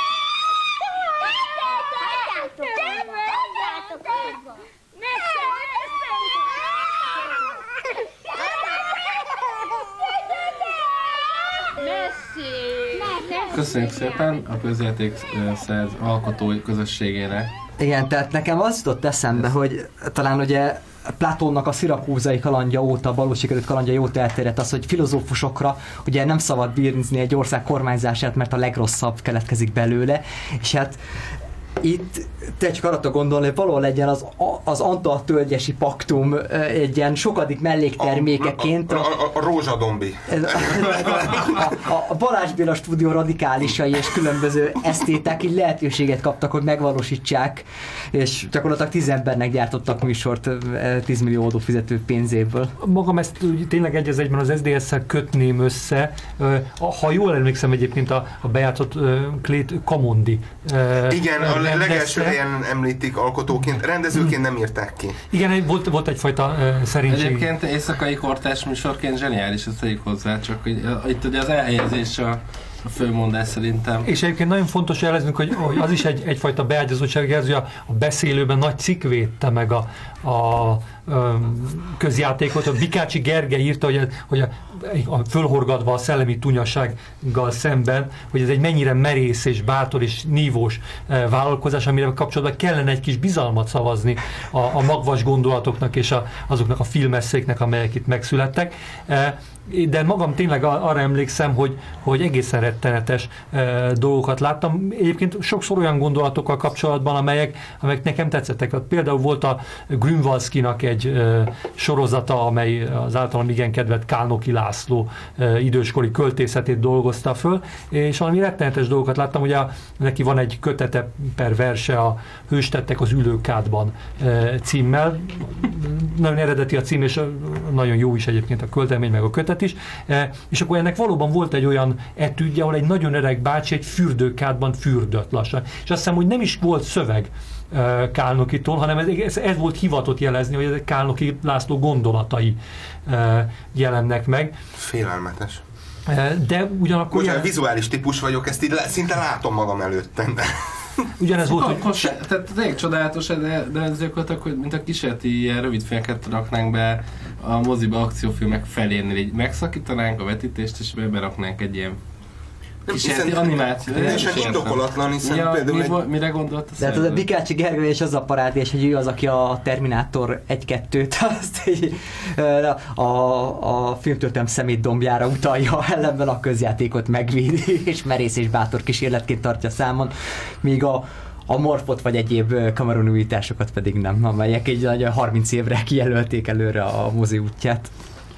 Köszönjük szépen a közjáték szerz alkotói közösségére. Igen, tehát nekem az jutott eszembe, hogy talán ugye Platónnak a szirakúzai kalandja óta, valós sikerült kalandja óta elterjedt az, hogy filozófusokra ugye nem szabad bírni egy ország kormányzását, mert a legrosszabb keletkezik belőle, és hát itt te csak arra gondolni, hogy valahol legyen az, az Antal-tölgyesi paktum egy ilyen sokadik melléktermékeként. A, a, a, a rózsadombi. A, a, a Balázs Béla stúdió radikálisai és különböző esztéták így lehetőséget kaptak, hogy megvalósítsák, és gyakorlatilag tíz embernek gyártottak műsort tíz millió adófizető pénzéből. Magam ezt tényleg egy az egyben az es zé dé es-szel kötném össze. Ha jól emlékszem egyébként a, a bejátszott Klét Kamondi. Igen, a legelső helyen említik alkotóként, rendezőként nem írták ki. Igen, volt, volt egyfajta uh, szerénység. Egyébként éjszakai kortárs műsorként zseniális, ezt tegyük hozzá, csak hogy, itt ugye az elhelyezés a, a főmondás szerintem. És egyébként nagyon fontos jeleznünk, hogy, hogy az is egy, egyfajta beágyazottság, hogy a, a beszélőben nagy cikk védte meg a, a, a közjátékot. A Bikácsi Gergely írta, hogy, hogy a, a fölhorgadva a szellemi tunyasággal szemben, hogy ez egy mennyire merész és bátor és nívós e, vállalkozás, amire kapcsolatban kellene egy kis bizalmat szavazni a, a magvas gondolatoknak és a, azoknak a filmesszéknek, amelyek itt megszülettek. E, de magam tényleg arra emlékszem, hogy, hogy egészen rettenetes e, dolgokat láttam. Egyébként sokszor olyan gondolatokkal kapcsolatban, amelyek, amelyek nekem tetszettek. Például volt a Grünwaldzkinak egy e, sorozata, amely az általam igen kedvelt Kálnoky László e, időskori költészetét dolgozta föl, és valami rettenetes dolgokat láttam, ugye neki van egy kötete per verse, a Hőstettek az ülőkádban e, címmel. Nagyon eredeti a cím, és nagyon jó is egyébként a költemény, meg a kötet is, e, és akkor ennek valóban volt egy olyan etüdje, ahol egy nagyon öreg bácsi egy fürdőkádban fürdött lassan. És azt hiszem, hogy nem is volt szöveg e, Kálnokytól, hanem ez, ez, ez volt hivatott jelezni, hogy ezek Kálnoky László gondolatai e, jelennek meg. Félelmetes. E, de ugyanakkor... Most jelen... vizuális típus vagyok, ezt így szinte látom magam előttem. De... Ugyanez volt, hogy... Se, tehát tényleg csodálatos, de, de ez gyakorlatilag, hogy mint a kísérleti ilyen rövid filmeket raknánk be a moziba akciófilmek felénél, így megszakítanánk a vetítést, és beraknánk egy ilyen kísérleti animáció. Teljesen indokolatlan, hiszen ja, például mi, egy... mire gondolt a De hát az a Bikácsi Gergely és az a parádés, hogy ő az, aki a Terminátor egy-kettőt azt így, a, a filmtörténelem szemétdombjára utalja, ellenben a közjátékot megvédi, és merész és bátor kísérletként tartja számon, míg a a Morfot vagy egyéb Cameron újításokat pedig nem, amelyek egy nagyon harminc évre kijelölték előre a mozi útját.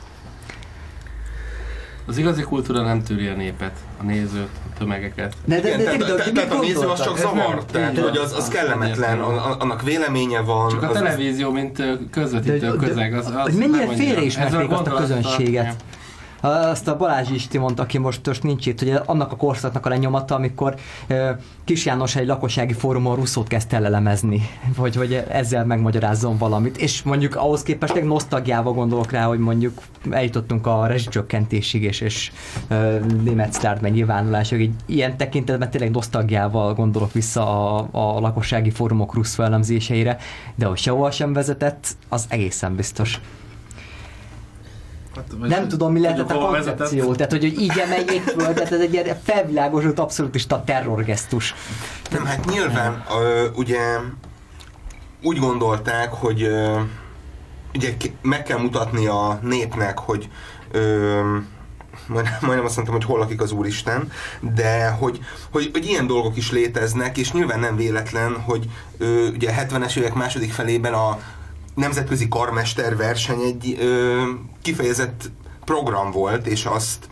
Az igazi kultúra nem tűri a népet, a nézőt, a tömegeket. De, de, de, de, de, tehát a néző az csak zavar, tehát hogy az, az kellemetlen, annak véleménye van. Csak a az televízió, az... mint közvetítő közeg, az, az mennyire félreismerték azt a közönséget. Ja. Azt a Balázs Isti mondta, aki most, most nincs itt, hogy annak a korszaknak a lenyomata, amikor uh, Kis János egy lakossági fórumon Rousseau-t kezdte el elemezni, hogy, hogy ezzel megmagyarázzon valamit. És mondjuk ahhoz képest egy nosztalgiával gondolok rá, hogy mondjuk eljutottunk a rezsicsökkentésig, és, és uh, német sztárd nyilvánulásig. Így ilyen tekintetben tényleg nosztalgiával gondolok vissza a, a lakossági fórumok Rousseau elemzéseire, de hogy sehol sem vezetett, az egészen biztos. Hát, nem tudom, mi lehetett a koncepció, tehát hogy, hogy így emeljék föl, tehát ez egy ilyen felvilágosult abszolútista terrorgesztus. Nem, hát nyilván ö, ugye úgy gondolták, hogy ö, ugye meg kell mutatni a népnek, hogy ö, majdnem azt mondtam, hogy hol lakik az Úristen, de hogy, hogy, hogy ilyen dolgok is léteznek, és nyilván nem véletlen, hogy ö, ugye a hetvenes évek második felében a nemzetközi karmester verseny egy ö, kifejezett program volt, és azt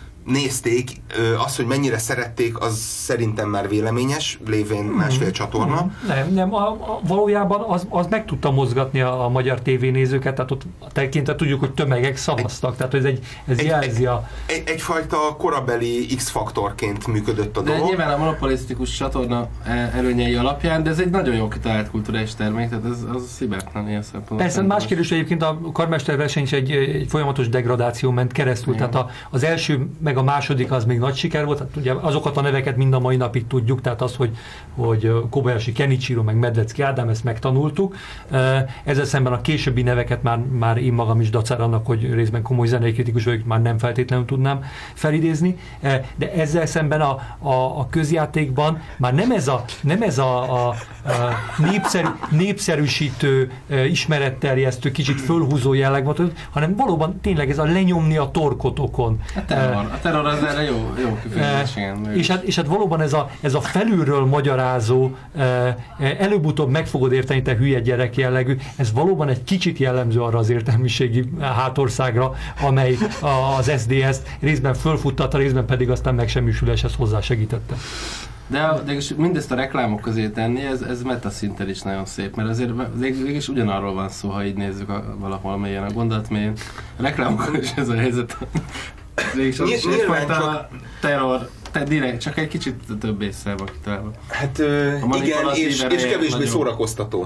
nézték, ö, az, hogy mennyire szerették, az szerintem már véleményes, lévén másfél csatorna. Nem, nem, a, a, valójában az, az meg tudta mozgatni a, a magyar tévénézőket, tehát ott tekintve tudjuk, hogy tömegek szavaztak, egy, tehát ez, egy, ez egy, jelzi a... Egy, egyfajta korabeli X-faktorként működött a de dolog. Nyilván a monopolisztikus csatorna előnyei alapján, de ez egy nagyon jó kitalált kulturális termék, tehát ez az hibátlan ilyen szempontból. Persze, más kérdés, egyébként a karmesterverseny is egy, egy folyamatos degradáció ment keresztül, igen. Tehát a, az első, meg a második az még nagy siker volt, hát ugye azokat a neveket mind a mai napig tudjuk, tehát az, hogy, hogy Kobayashi Kenichiro, meg Medlecki Ádám, ezt megtanultuk. Ezzel szemben a későbbi neveket már, már én magam is dacára annak, hogy részben komoly zenei kritikus vagyok, már nem feltétlenül tudnám felidézni, de ezzel szemben a, a, a közjátékban már nem ez a, nem ez a, a, a népszerű, népszerűsítő, ismeretterjesztő, kicsit fölhúzó jelleg volt, hanem valóban tényleg ez a lenyomni a torkotokon. A terror, a terror az erre jó, jó kifejezés, igen. És hát, és hát valóban ez a, ez a felülről magyarázó, előbb-utóbb meg fogod érteni, te hülye gyerek jellegű, ez valóban egy kicsit jellemző arra az értelmiségi hátországra, amely az es zé dé es-t részben fölfuttatta, részben pedig aztán megsemmisüléshez hozzásegítette. De, de mindezt a reklámok közé tenni, ez, ez metaszinten is nagyon szép, mert azért végülis ugyanarról van szó, ha így nézzük a, valahol mélyen a gondolat mélyen. A reklámokkal is ez a helyzet. Végülis az is egyfajta terror, te direkt, csak egy kicsit több észre van kitalálva. Hát ö, igen, és, és kevésbé nagyon szórakoztató.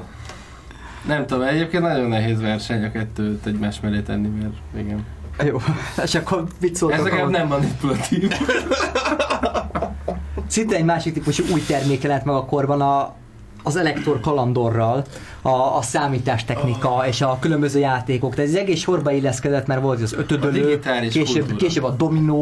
Nem tudom, egyébként nagyon nehéz verseny a kettőt egymás mellé tenni, mert igen. Jó, és akkor mit szóltak? Ez legalább nem manipulatív. Szinte egy másik típusú új terméke lett meg a korban a, az Elektor kalandorral, a, a számítástechnika oh. és a különböző játékok. Tehát ez egész sorba illeszkedett, mert volt az ötödölő, később, később a dominó,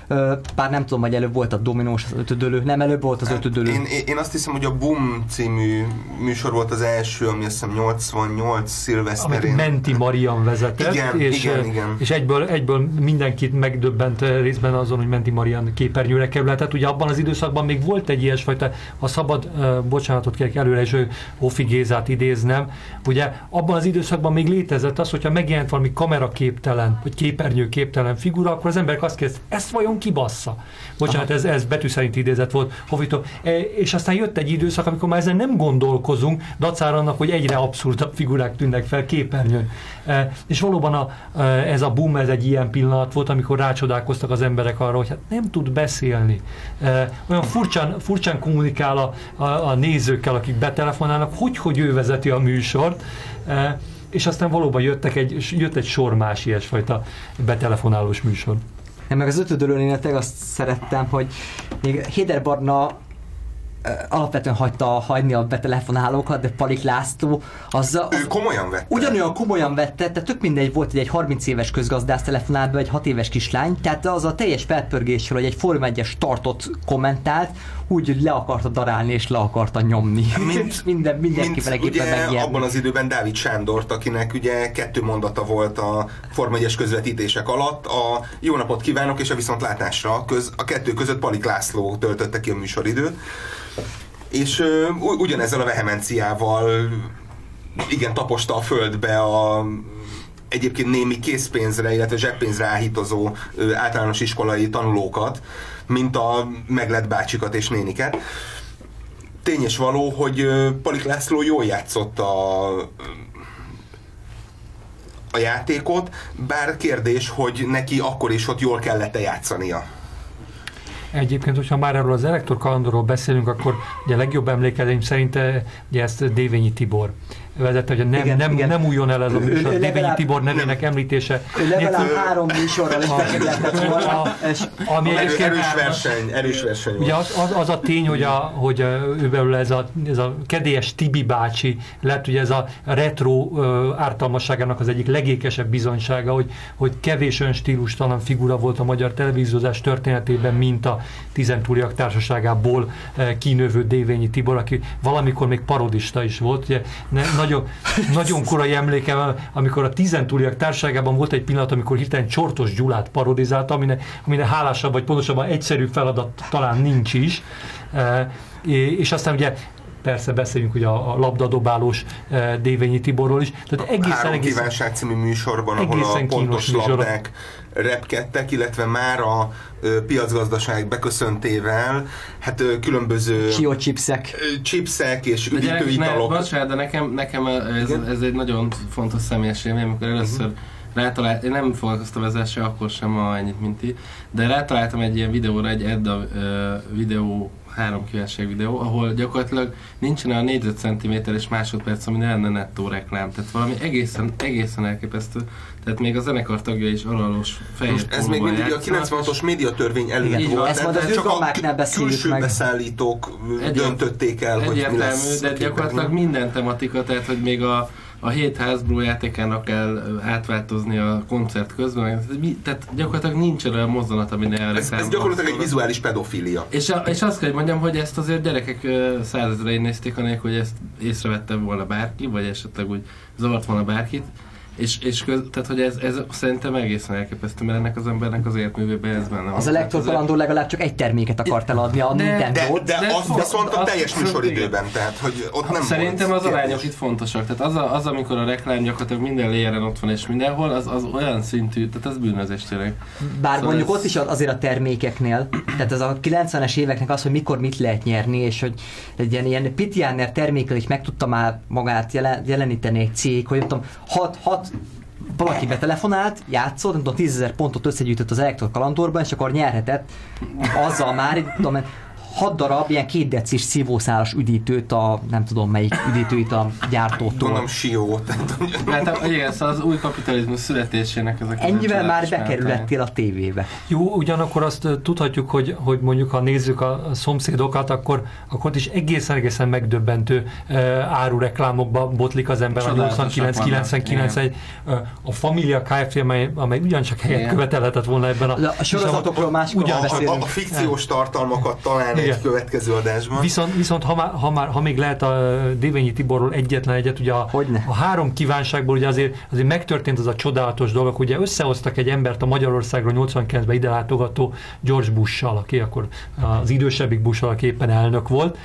bár nem tudom, hogy előbb volt a Dominós, az ötödölő, nem előbb volt az ötödölő. Én, én azt hiszem, hogy a Boom című műsor volt az első, ami azt hiszem nyolcvannyolc szilveszterén. Amit Menti Marian vezetett, igen, és, igen, igen. és egyből, egyből mindenkit megdöbbent részben azon, hogy Menti Marian képernyőre kerülhetett. Ugye abban az időszakban még volt egy ilyesfajta, ha szabad, uh, bocsánatot kérek előre, és Hofi Gézát idéznem, ugye abban az időszakban még létezett az, hogyha megjelent valami kameraképtelen, vagy képernyőképtelen figura, akkor az emberek azt kérdezik, ezt vajon kibassza? Bocsánat, ez, ez betű szerint idézett volt Hofitól. E, és aztán jött egy időszak, amikor már ezen nem gondolkozunk, dacára annak, hogy egyre abszurdabb figurák tűnnek fel képernyőn. E, és valóban a, ez a Boom, ez egy ilyen pillanat volt, amikor rácsodálkoztak az emberek arra, hogy hát nem tud beszélni. E, olyan furcsán, furcsán kommunikál a, a, a nézőkkel, akik betelefonálnak, hogy, hogy ő vezeti a műsort. E, és aztán valóban jöttek egy, jött egy sor más ilyesfajta betelefonálós műsor. Én meg az ötödölőnél azt szerettem, hogy még Héder Barna alapvetően hagyta hagyni a betelefonálókat, de Palik László az, az ő komolyan vette. Ugyanolyan komolyan vette, tehát tök mindegy volt, hogy egy harminc éves közgazdász telefonált be, egy hat éves kislány, tehát az a teljes felpörgésről, hogy egy Forma egyes startot kommentált, úgy, hogy le akarta darálni és le akarta nyomni. Mint, Minden, mindenkivel mint ugye abban az időben Dávid Sándort, akinek ugye kettő mondata volt a Forma egyes közvetítések alatt, a jó napot kívánok és a viszontlátásra, köz, a kettő között Palik László töltötte ki a műsoridőt. És uh, ugyanezzel a vehemenciával igen, taposta a földbe a egyébként némi készpénzre, illetve zseppénzre áhítozó uh, általános iskolai tanulókat, mint a meglett bácsikat és néniket. Tény és való, hogy uh, Palik László jól játszott a, a játékot, bár kérdés, hogy neki akkor is ott jól kellett játszania. Egyébként, hogyha már erről az Elektor kalandorról beszélünk, akkor ugye a legjobb emlékeim szerint ugye ezt Dévényi Tibor vezette, hogy nem, igen, nem, igen. nem újjon el ez a műsor. Dévényi legalább, Tibor nevének nem. említése. Ő legalább három műsorral is bekerülhetett volna. Ami erős, erős verseny. Erős verseny ugye az, az, az a tény, hogy, a, hogy ő belőle ez a, ez a kedélyes Tibi bácsi lett ugye ez a retro ártalmasságának az egyik legékesebb bizonysága, hogy, hogy kevés önstílustalan figura volt a magyar televíziózás történetében, mint a Tizentúriak társaságából kinövő Dévényi Tibor, aki valamikor még parodista is volt. Ugye, ne, nagyon, nagyon korai emlékem, amikor a Tizentúriak társaságában volt egy pillanat, amikor hirtelen Csortos Gyulát parodizálta, amine, amine hálásabb, vagy pontosabban egyszerű feladat talán nincs is. E, és aztán ugye persze beszéljünk ugye a, a labdadobálós e, Dévényi Tiborról is. Tehát egészen, Három egészen, kívánság című műsorban, ahol a pontos labdák repkedtek, illetve már a ö, piacgazdaság beköszöntével, hát ö, különböző Sió chipsek. Ö, chipsek és üdítő italok. Ne, bocsánat, de nekem, nekem ez, ez egy nagyon fontos személyes élmény, amikor először uh-huh. rátalált, én nem foglalkoztam ezzel se, akkor sem ma ennyit, mint ti, de rátaláltam egy ilyen videóra, egy Edda uh, videó, három kívánság videó, ahol gyakorlatilag nincsen a négyzetcentiméteres másodperc, ami ne lenne nettó reklám. Tehát valami egészen, egészen elképesztő. Tehát még a zenekar tagja is aralos fehér. Ez még mindig a kilencvenhatos médiatörvény előtt volt. Ezt majd az csak a külső meg. beszállítók Egy, döntötték el, hogy mi lesz. De gyakorlatilag minden tematika, tehát hogy még a a hét Hasbro játékának kell átváltozni a koncert közben, tehát gyakorlatilag nincs olyan mozzanat, ami ne ez, ez gyakorlatilag egy vizuális pedofília. És, a, és azt kell, hogy mondjam, hogy ezt azért gyerekek százezrein nézték, anélkül, hogy ezt észrevette volna bárki, vagy esetleg úgy zavart volna bárkit. És, és köz, tehát, hogy ez, ez szerintem egészen elképesztő, mert ennek az embernek az életművében ez benne van. Az Elektor kalandor legalább csak egy terméket akart eladni, a Nintendo-t. De, de, de az viszont a teljes műsoridőben, tehát, hogy ott nem szerintem az arányok itt fontosak. Tehát az, a, az, amikor a reklám gyakorlatilag minden layeren ott van és mindenhol, az, az olyan szintű, tehát ez bűnözés tényleg. Bár szóval mondjuk ez... ott is azért a termékeknél, tehát az a kilencvenes éveknek az, hogy mikor mit lehet nyerni, és hogy egy ilyen, ilyen Pitjáner termékkel is meg tudta már magát jelen, jeleníteni egy cég, hogy tudom, hat, hat valaki betelefonált, játszott, nem tudom, tízezer pontot összegyűjtött az Elektor kalandorban, és akkor nyerhetett azzal már, tudom, hat darab ilyen két decis szívószálas üdítőt a, nem tudom melyik üdítőit a gyártótól. Gondolom Sió. Hát igen, szóval az új kapitalizmus születésének ezek. Ennyivel már bekerülettél a tévébe. Jó, ugyanakkor azt tudhatjuk, hogy, hogy mondjuk ha nézzük a szomszédokat, akkor, akkor is egészen egészen megdöbbentő árureklámokba botlik az ember. A nyolcvankilenc kilencvenkilenc egy a Familia Kft., amely, amely ugyancsak helyet igen. követelhetett volna ebben a... A sorozatokról máskor ugyan, beszélünk. A, a fikciós tartalmakat talán igen. egy következő adásban. Viszont, viszont ha, már, ha, már, ha még lehet a Dévényi Tiborról egyetlen egyet, ugye a, a három kívánságból ugye azért, azért megtörtént az a csodálatos dolog, ugye összehoztak egy embert a Magyarországról nyolcvankilencben ide látogató George Bush-sal, aki akkor az idősebbik Bush-sal, aki éppen elnök volt,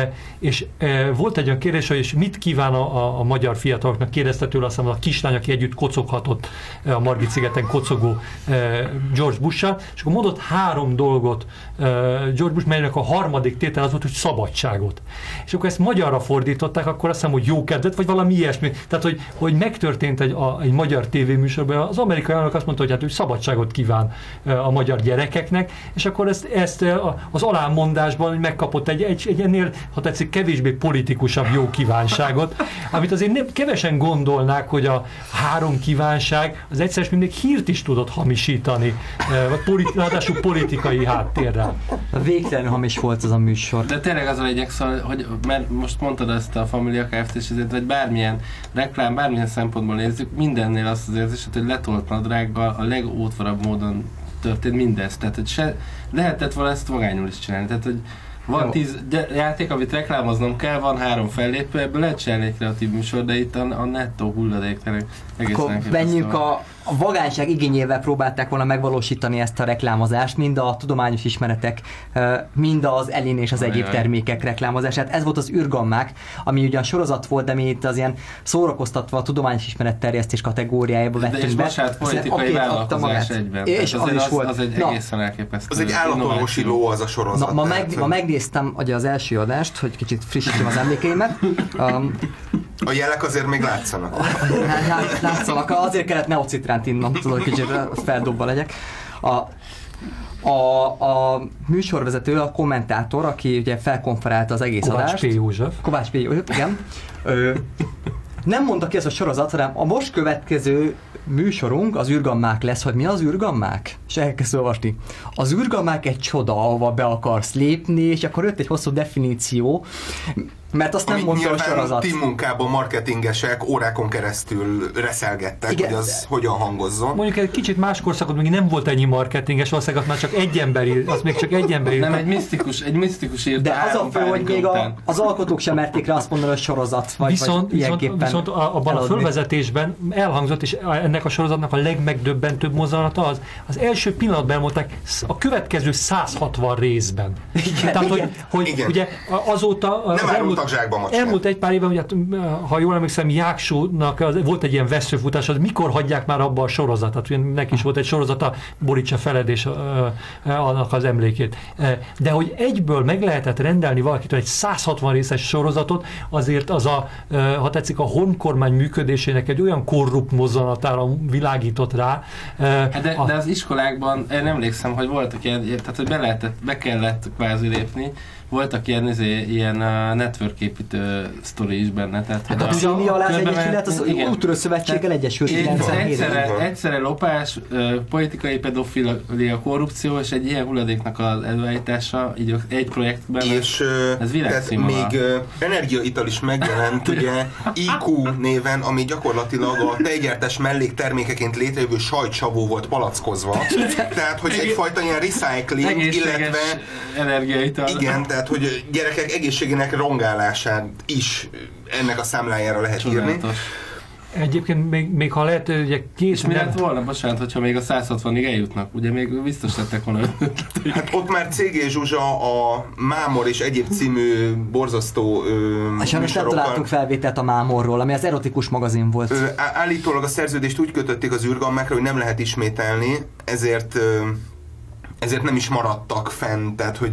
és volt egy olyan kérdés, hogy mit kíván a, a, a magyar fiataloknak, kérdezte tőle azt a kislány, aki együtt kocoghatott a Margit-szigeten kocogó George Bush-sal, és akkor mondott három dolgot George Bush, melynek a harmadik tétel az volt, hogy szabadságot. És akkor ezt magyarra fordították, akkor azt hiszem, hogy jó kedvet, vagy valami ilyesmi. Tehát, hogy, hogy megtörtént egy, a, egy magyar tévéműsorban, az amerikai elnök azt mondta, hogy, hát, hogy szabadságot kíván a magyar gyerekeknek, és akkor ezt, ezt az alámondásban megkapott egy, egy, egy ennél, ha tetszik, kevésbé politikusabb jó kívánságot, amit azért nem, kevesen gondolnák, hogy a három kívánság az egyszer még hírt is tudott hamisítani, vagy politi- ráadásul politikai háttérrel. Végtelenül hamis volt ez a műsor. De tényleg az a lényeg, szóval, hogy mert most mondtad ezt a Familia Kft. És ezért, vagy bármilyen reklám, bármilyen szempontból nézzük, mindennél azt az érzéset, hogy letolt nadrággal a legótvarabb módon történt mindez. Tehát, hogy se, lehetett volna ezt magányul is csinálni. Tehát, hogy van tíz játék, amit reklámoznom kell, van három fellépő, ebből lehet csinálni egy kreatív műsor, de itt a, a nettó hulladék tényleg egészen elképesztő. Akkor menjünk a, a vagányság igényével próbálták volna megvalósítani ezt a reklámozást, mind a tudományos ismeretek, mind az elén és az Ajaj. egyéb termékek reklámozását. Ez volt az űrgammák, ami ugyan sorozat volt, de mi itt az ilyen szórakoztatva a tudományos ismeretterjesztés kategóriájába vettünk be. De és bocsánat, politikai vállalkozás egyben. És az, az, az, az egy Na, egészen elképesztő. Az egy állatorvosi ló az a sorozat. Na, ma, meg, ma megnéztem ugye az első adást, hogy kicsit frissítsem az emlékeimet. Um, a jelek azért még látszanak. Látszanak, azért kellett neocitránt innom, tudod, kicsit feldobva legyek. A, a, a műsorvezető, a kommentátor, aki ugye felkonferálta az egész Kovács adást. P. József. Kovács P. József, igen. Ö, nem mondta ki ez a sorozat, hanem a most következő műsorunk az űrgammák lesz, hogy mi az űrgammák? És elkezd olvasni. Az űrgammák egy csoda, ahova be akarsz lépni, és akkor jött egy hosszú definíció, mert azt nem Amit mondta a nyilván sorozat. team munkában marketingesek órákon keresztül reszelgettek, igen, hogy az hogyan hangozzon. Mondjuk egy kicsit más korszakot még nem volt ennyi marketinges, valószínűleg már csak egy ember ír, az még csak egy ember ír. Nem, egy misztikus, egy misztikus írt. De az a fő, hogy még a, az alkotók sem merték rá azt mondani, hogy sorozat, vagy, viszont, vagy viszont, viszont abban a fölvezetésben elhangzott, és ennek a sorozatnak a legmegdöbbentőbb mozzanata az, az első pillanatban elmondták a következő száz hatvan részben. Igen, Tehát, igen, hogy, hogy igen. ugye azóta... Nem elmúlt, elmúlt egy pár évben, ugye, ha jól emlékszem, Jáksónak az, volt egy ilyen veszőfutás, az mikor hagyják már abba a sorozatot, neki is volt egy sorozata, borítsa feledés annak az emlékét. De hogy egyből meg lehetett rendelni valakitől egy száz hatvan részes sorozatot, azért az a, ha tetszik, a honkormány működésének egy olyan korrupt mozzanatára világított rá. Hát de, a, de az iskolákban, én emlékszem, hogy voltak ilyen, tehát hogy be, lehetett, be kellett kvázi lépni, voltak ilyen, izé, ilyen uh, network építő sztori is benne. Tehát, hát a Zsini Aláz Egyesület az Úttörő Szövetséggel egyesült kilencvenhétben. Egyszerre lopás, uh, politikai pedofilia, korrupció és egy ilyen hulladéknak az előállítása így egy projektben. És ez világszínvonal. még uh, energiaital is megjelent ugye I Q néven, ami gyakorlatilag a tejgyártás melléktermékeként létrejövő sajtsavó volt palackozva. Tehát, hogy egyfajta ilyen recycling, illetve energiaital. Igen, tehát, hogy gyerekek egészségének rongálását is ennek a számlájára lehet Csodálatos. írni. Egyébként még, még ha lehet, ugye két... És mi lett volna, bocsánat, hogyha még a száz hatvanig eljutnak? Ugye még biztos lettek volna. Hát ott már cé gé Zsuzsa a Mámor és egyéb című borzasztó ö, és most nem találtunk felvételt a Mámorról, ami az erotikus magazin volt. Ö, állítólag a szerződést úgy kötötték az űrgammákra, hogy nem lehet ismételni, ezért, ö, ezért nem is maradtak fenn, tehát hogy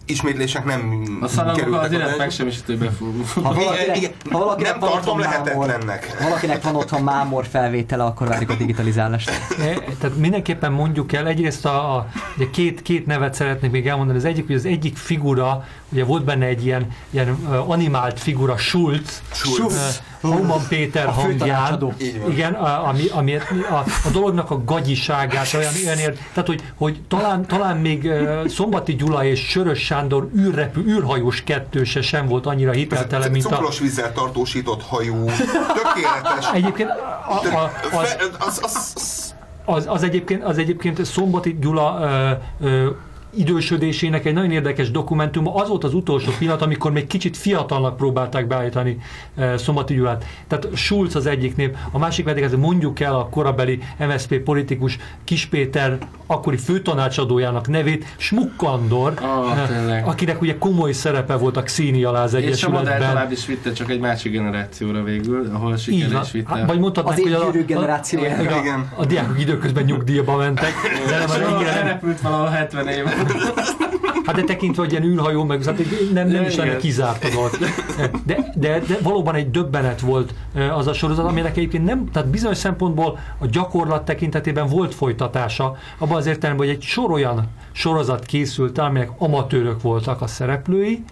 ismétlések nem A szalagokkal kerültek. az direkt megsemmisítőbe fogunk. Ha valakinek, ha valakinek Nem van tartom otthon lehetetlennek. mámor, valakinek van otthon mámor felvétele, akkor várjuk a digitalizálást. E, Tehát mindenképpen mondjuk el, egyrészt a, a ugye két, két nevet szeretnék még elmondani. Az egyik, hogy az egyik figura, ugye volt benne egy ilyen, ilyen uh, animált figura, Schulz, Schulz. uh, Homan Péter A hangján. főtanácsadó. Igen, a, ami, ami a, a dolognak a gagyiságát, olyan, olyan ér, tehát hogy, hogy talán, talán még uh, Szombati Gyula és Sörös Sándor űrrepű, űrhajós kettőse sem volt annyira hiteltelen, mint a... Cukros vízzel tartósított hajú. Tökéletes. Egyébként a, a, az, az, az, az, az, az, egyébként, az egyébként Szombati Gyula ö, ö, idősödésének egy nagyon érdekes dokumentum. Az volt az utolsó pillanat, amikor még kicsit fiatalnak próbálták beállítani uh, Szombati Gyulát. Tehát Schulz az egyik név, a másik pedig ez mondjuk el a korabeli em es zé pé politikus Kis Péter akkori főtanácsadójának nevét, Smukkandor, Ah, uh, akinek ugye komoly szerepe volt a Xíni alá az És a Egyesületben. modell tovább is vitte, csak egy másik generációra végül, ahol Így siker van. is vitte. Hát, vagy mondhatnánk, Az hogy a, évgyűrű a, generációjára. a, Igen. a, a diákok időközben nyugdíjba mentek. De nem, Soha ennyire nem. elrepült valahol hetven év. Hát de tekintve, hogy ilyen űrhajó, meg hát nem, nem is lenne Igen. kizárt a dolog. De, de, de valóban egy döbbenet volt az a sorozat, aminek egyébként nem, tehát bizonyos szempontból a gyakorlat tekintetében volt folytatása, abban az értelemben, hogy egy sor olyan sorozat készült, aminek amatőrök voltak a szereplői,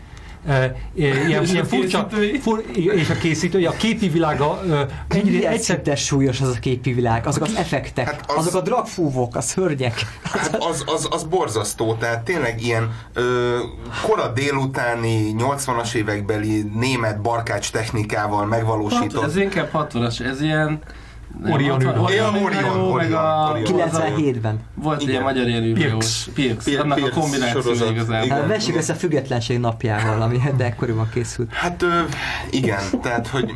ilyen, És ilyen a furcsa, készítői? fur, és a készítői, a képi világa egyre Milyen egyszer... szinte súlyos az a képi világ, azok az effektek, Hát az- azok a dragfúvók, a szörnyek. hát az, az, az borzasztó, tehát tényleg ilyen ö, kora délutáni, nyolcvanas évekbeli német barkács technikával megvalósított. Ez inkább hatvanas, ez ilyen... nem, Orion hatvan- űrhajó. Orion Orion, űrhajó, meg Orion, a... Orion. kilencvenhétben. Volt Igen. ilyen magyar ilyen űrhajós. Pirx. Pirx. Pir- Annak a Pirx kombináció sorozat. igazából. Igen. Hát vessük össze a függetlenség napjával, ami de ekkoriban készült. Hát ö, igen, tehát hogy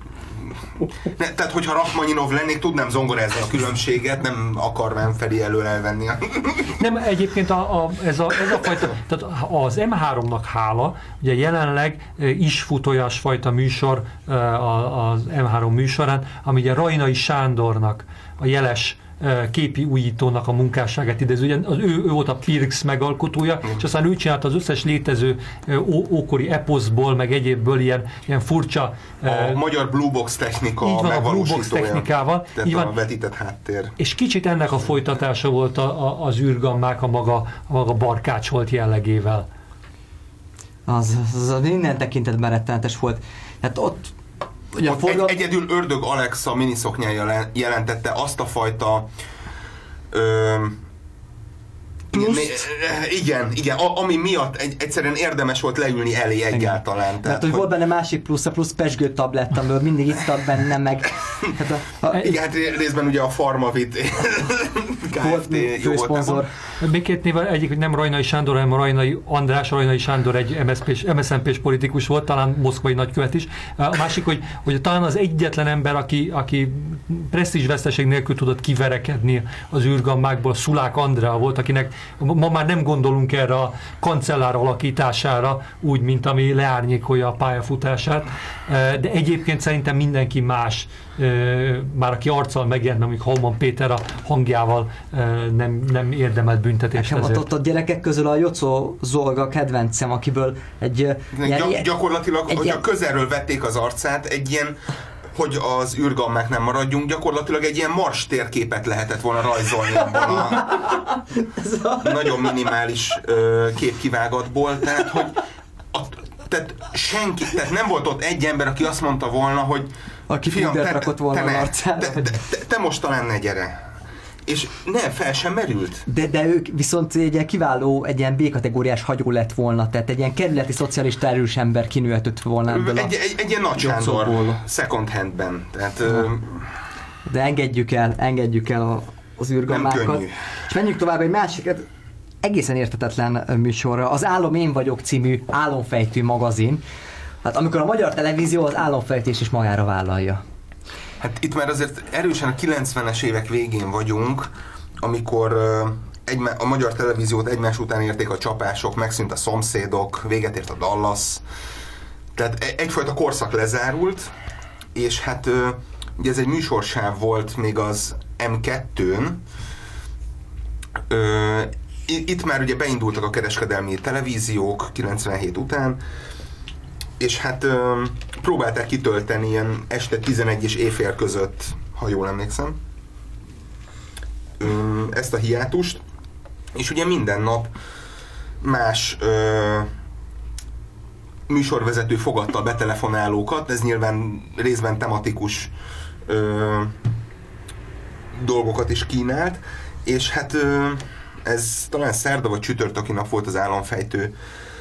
ne, tehát hogyha Rachmaninov lennék, tudnám zongorázni a különbséget, nem akarnám Feri elől elvenni a... Nem, egyébként a, a, ez, a, ez a fajta, tehát az em háromnak hála, ugye jelenleg is fut olyasfajta műsor az em három műsorán, ami ugye Rajnai Sándornak, a jeles képi újítónak a munkásságát idéző. Ugye az ő, ő volt a Pirx megalkotója, mm. és aztán ő csinálta az összes létező ó, ókori eposzból, meg egyébből ilyen, ilyen furcsa... A uh, magyar Blue Box technika így van, a Blue megvalósítója. Box technikával. Tehát Így a van. vetített háttér. És kicsit ennek a folytatása volt a, a, az űrgammák a maga, a maga barkácsolt jellegével. Az, az, az minden tekintetben rettenetes volt. Tehát ott ugye a Ott forgat... egy, egyedül Ördög Alexa miniszoknyája jelentette azt a fajta ö, Pluszt? igen, igen, a, ami miatt egy, egyszerűen érdemes volt leülni elé egyáltalán. Mert Tehát, hogy volt benne másik plusz, a plusz pezsgő tablett, amiből mindig ittak benne, meg... Tehát a, a, igen, hát részben ugye a Farmavit volt Kft. jó volt, főszponzor. nem? Még két néven, egyik, hogy nem Rajnai Sándor, hanem Rajnai András. Rajnai Sándor egy em es zé pés, em es zé en pés politikus volt, talán moszkvai nagykövet is. A másik, hogy, hogy talán az egyetlen ember, aki, aki presztízsveszteség nélkül tudott kiverekedni az űrgammákból, Szulák Andrea volt, akinek ma már nem gondolunk erre a kancellár alakítására, úgy, mint ami leárnyékolja a pályafutását, de egyébként szerintem mindenki más, már aki arccal megjelent, mondjuk Homan Péter a hangjával nem, nem érdemelt büntetést Nekem ezért. ott, ott a gyerekek közül a Jocó Zolga kedvencem, akiből egy... ilyen- Gy- gyakorlatilag, egy hogy ilyen- a közelről vették az arcát, egy ilyen, hogy az űrgammák nem maradjunk, gyakorlatilag egy ilyen Mars térképet lehetett volna rajzolni abból a nagyon minimális ö, képkivágatból, tehát hogy a, tehát senki, tehát nem volt ott egy ember, aki azt mondta volna, hogy Aki fiam, pudert te, rakott volna te, az ne, arcára. te, te, te, te most talán ne gyere. És nem, fel sem merült. De, de ők viszont egy ilyen kiváló, egy ilyen B-kategóriás hagyó lett volna, tehát egy ilyen kerületi szocialista erős ember kinőhetett volna ebből Egy, a... egy, egy ilyen Nagy Sándor Jocóból. second handben. Tehát, ö, De engedjük el, engedjük el a, az űrgammákat. könnyű. És menjünk tovább egy másik, egészen érthetetlen műsorra. Az Álom én vagyok című álomfejtő magazin. Hát amikor a magyar televízió az álomfejtés is magára vállalja. Hát itt már azért erősen a kilencvenes évek végén vagyunk, amikor uh, egyma- a magyar televíziót egymás után érték a csapások, megszűnt a Szomszédok, véget ért a Dallas. Tehát e- egyfajta korszak lezárult, és hát uh, ugye ez egy műsorsáv volt még az em kettőn, uh, itt már ugye beindultak a kereskedelmi televíziók kilencvenhét után, és hát ö, próbálták kitölteni ilyen este tizenegy és éjfél között, ha jól emlékszem, ö, ezt a hiátust, és ugye minden nap más ö, műsorvezető fogadta a betelefonálókat, ez nyilván részben tematikus ö, dolgokat is kínált, és hát ö, ez talán szerda vagy csütörtöki nap volt az álomfejtő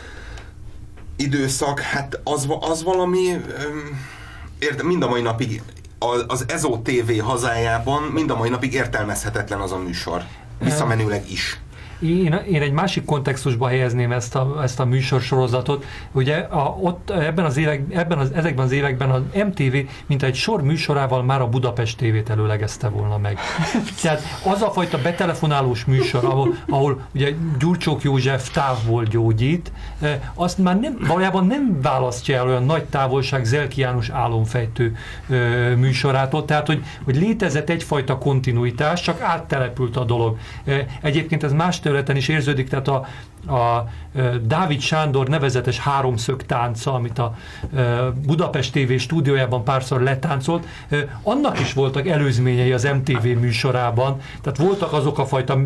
időszak, hát az, az valami ö, érde, mind a mai napig az e zé o té vé hazájában mind a mai napig értelmezhetetlen az a műsor, visszamenőleg is. Én, én egy másik kontextusba helyezném ezt a, ezt a műsorsorozatot. Ugye a, ott ebben az évek, ebben az, ezekben az években az em té vé mint egy sor műsorával már a Budapest tévét előlegezte volna meg. Tehát az a fajta betelefonálós műsor, ahol, ahol ugye Gyurcsók József távol gyógyít, azt már nem, valójában nem választja el olyan nagy távolság Zelki János álomfejtő műsorától, tehát hogy, hogy létezett egyfajta kontinuitás, csak áttelepült a dolog. Egyébként ez más területen is érződik, tehát a, a Dávid Sándor nevezetes háromszög tánca, amit a Budapest té vé stúdiójában párszor letáncolt, annak is voltak előzményei az em té vé műsorában, tehát voltak azok a fajta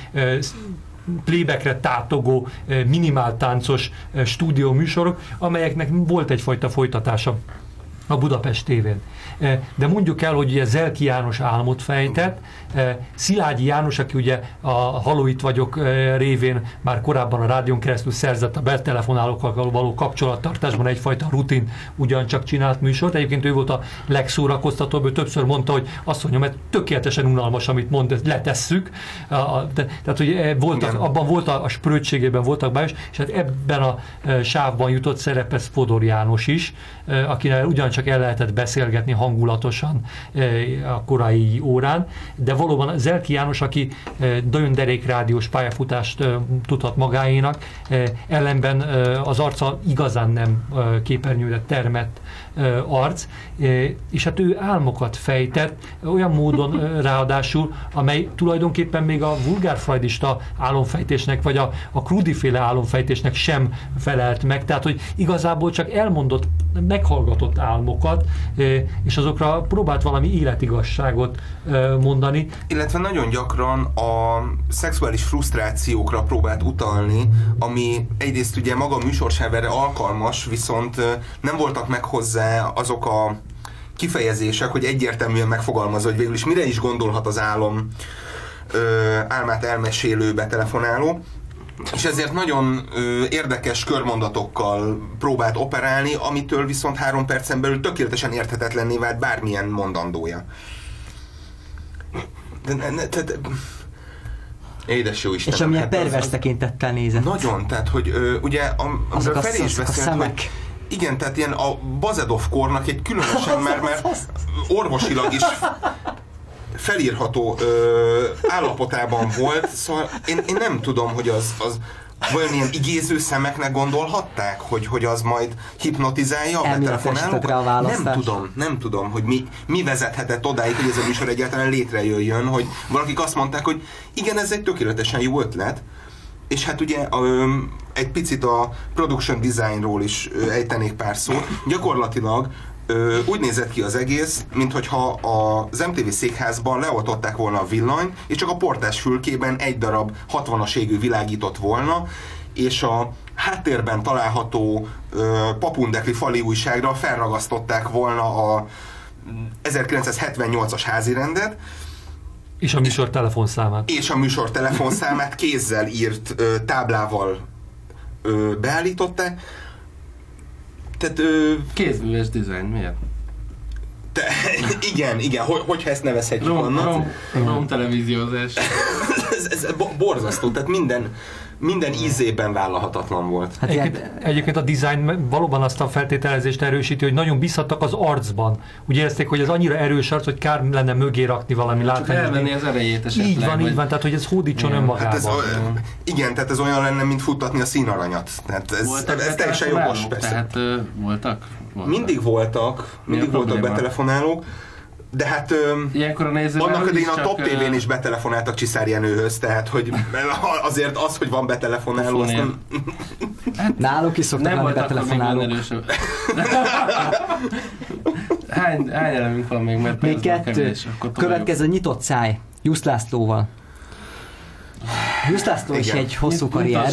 playbackre tátogó, minimáltáncos stúdió műsorok, amelyeknek volt egyfajta folytatása a Budapest tévén. De mondjuk el, hogy ugye Zelki János álmot fejtett, Szilágyi János, aki ugye a Halló itt vagyok révén már korábban a rádión keresztül szerzett a betelefonálókkal való kapcsolattartásban egyfajta rutin ugyancsak csinált műsort. Egyébként ő volt a legszórakoztatóbb, ő többször mondta, hogy azt mondja, mert tökéletesen unalmas, amit mond, ezt letesszük. Tehát, hogy voltak, abban volt a, a sprödségében voltak bájos, és hát ebben a sávban jutott szerepez Fodor János is, akivel ugyancsak el lehetett beszélgetni hangulatosan a korai órán, de valóban Zelki János, aki nagyon derék rádiós pályafutást tudhat magáénak, ellenben az arca igazán nem képernyőre termett arc, és hát ő álmokat fejtett, olyan módon ráadásul, amely tulajdonképpen még a vulgárfreudista álomfejtésnek, vagy a, a Krudi-féle álomfejtésnek sem felelt meg, tehát hogy igazából csak elmondott, meghallgatott álmokat, és azokra próbált valami életigasságot mondani. Illetve nagyon gyakran a szexuális frusztrációkra próbált utalni, ami egyrészt ugye maga a műsorsáv erre alkalmas, viszont nem voltak meg hozzá azok a kifejezések, hogy egyértelműen megfogalmazza, hogy végül is mire is gondolhat az álom, ö, álmát elmesélő betelefonáló, és ezért nagyon ö, érdekes körmondatokkal próbált operálni, amitől viszont három percen belül tökéletesen érthetetlenné vált bármilyen mondandója. De, ne, ne, te, de, édes jó Istenem. És amilyen hát pervers tekintettel nézett. Nagyon, tehát hogy ö, ugye am, azok a, Feri is azok beszélt, a szemek. hogy igen, tehát ilyen a Bazedov-kornak egy különösen, mert, mert orvosilag is felírható ö, állapotában volt, szóval én, én nem tudom, hogy az, az vajon ilyen igéző szemeknek gondolhatták, hogy, hogy az majd hipnotizálja a betelefonálókat? Nem tudom, nem tudom, hogy mi, mi vezethetett odáig, hogy ez a műsor egyáltalán létrejöjjön, hogy valakik azt mondták, hogy igen, ez egy tökéletesen jó ötlet, és hát ugye ö, egy picit a production designról is ö, ejtenék pár szót. Gyakorlatilag ö, úgy nézett ki az egész, minthogyha az em té vé székházban leoltották volna a villanyt, és csak a portás fülkében egy darab hatvanas égő világított volna, és a háttérben található ö, papundekli fali újságra felragasztották volna a ezerkilencszázhetvennyolcas házirendet, és a műsor telefonszámát. És a műsor telefonszámát kézzel írt ö, táblával ö, beállították. Tehát... Ö, kézműves dizájn, miért? Te, igen, igen, hogy, hogyha ezt nevezhetjük rom, annak. Rom, rom televíziózás. ez, ez borzasztó, tehát minden, minden ízében vállalhatatlan volt. Hát egyébként, egyébként a design valóban azt a feltételezést erősíti, hogy nagyon bízhattak az arcban. Úgy érezték, hogy ez annyira erős arc, hogy kár lenne mögé rakni valami látványos. Csak elvenni az erejét esetleg. Így van, vagy... így van, tehát hogy ez hódítson önmagában. Hát ez, igen, tehát ez olyan lenne, mint futtatni a színaranyat. Tehát ez, voltak ez teljesen jogos, persze. Tehát uh, voltak? voltak? Mindig voltak, mindig voltak betelefonálók. De hát ilyenkor a néző annak idején a csak, Top té vén is betelefonáltak Csiszár Jenőhöz, tehát hogy azért az, hogy van betelefonáló, azt nem... Hát, náluk is szoktak lenni betelefonálók. hány, hány elemünk van még, mert még kettő. Kevés, következő nyitott száj, Jusz Lászlóval. Jusz László is egy hosszú Nyit, karrier.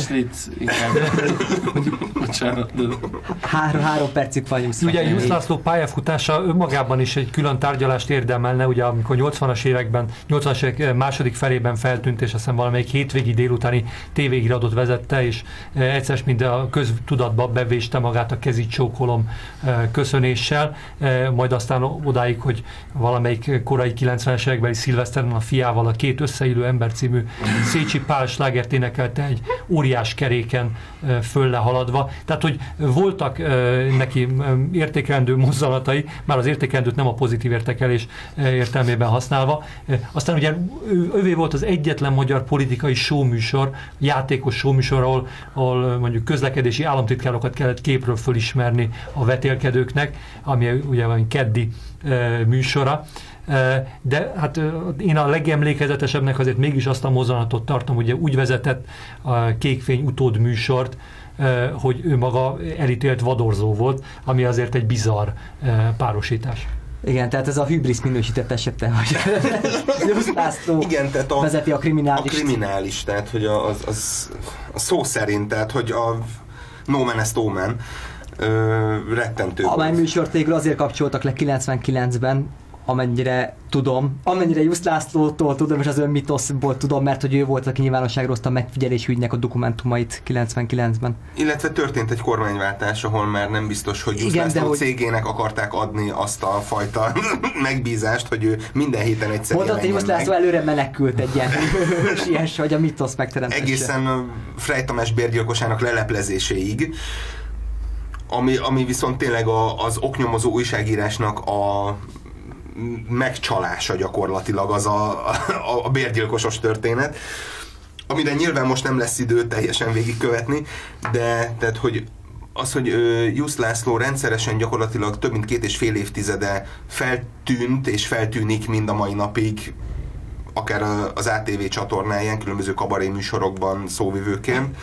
három, három percig van Jusz. Ugye Jusz László pályafutása önmagában is egy külön tárgyalást érdemelne, ugye amikor nyolcvanas években, nyolcvanas évek második felében feltűnt, és aztán valamelyik hétvégi délutáni tévéhíradót vezette, és egyszer mind a köztudatba bevéste magát a kezi csókolom köszönéssel, majd aztán odáig, hogy valamelyik korai kilencvenes évekbeli szilveszteren a fiával a Két összeillő ember című Szécsi Pál slágert énekelte egy óriás keréken föl lehaladva. Tehát, hogy voltak neki értékelendő mozzanatai, már az értékelendőt nem a pozitív értékelés értelmében használva. Aztán ugye ővé volt az egyetlen magyar politikai showműsor, játékos showműsor, ahol, ahol mondjuk közlekedési államtitkárokat kellett képről fölismerni a vetélkedőknek, ami ugye valami keddi műsora. De hát én a legemlékezetesebbnek azért mégis azt a mozzanatot tartom, ugye úgy vezetett a Kékfény utód műsort, hogy ő maga elítélt vadorzó volt, ami azért egy bizarr párosítás. Igen, tehát ez a hübrisz minősített esete, hogy Jusz László igen, tehát a, vezeti a kriminális. A kriminális, tehát hogy az, az a szó szerint, tehát hogy a no man est omen rettentő. Amely műsort végül azért kapcsoltak le kilencvenkilencben, amennyire tudom, amennyire Jusz Lászlótól tudom, és az ön mitoszból tudom, mert hogy ő volt, aki nyilvánosságra hozta a megfigyelés ügynek a dokumentumait kilencvenkilencben. Illetve történt egy kormányváltás, ahol már nem biztos, hogy Jusz László hogy... cégének akarták adni azt a fajta megbízást, hogy ő minden héten egyszer mondott, hogy Jusz László előre menekült egy ilyen ilyes, hogy a mitosz megteremtése. Egészen Frey Tamás bérgyilkosának leleplezéséig, ami, ami viszont tényleg a, az oknyomozó újságírásnak a megcsalása gyakorlatilag az a, a, a bérgyilkosos történet, amire nyilván most nem lesz idő teljesen végigkövetni, de tehát, hogy az, hogy Jusz László rendszeresen gyakorlatilag több mint két és fél évtizede feltűnt és feltűnik mind a mai napig, akár az á té vé csatornáján, különböző kabaré műsorokban szóvivőként.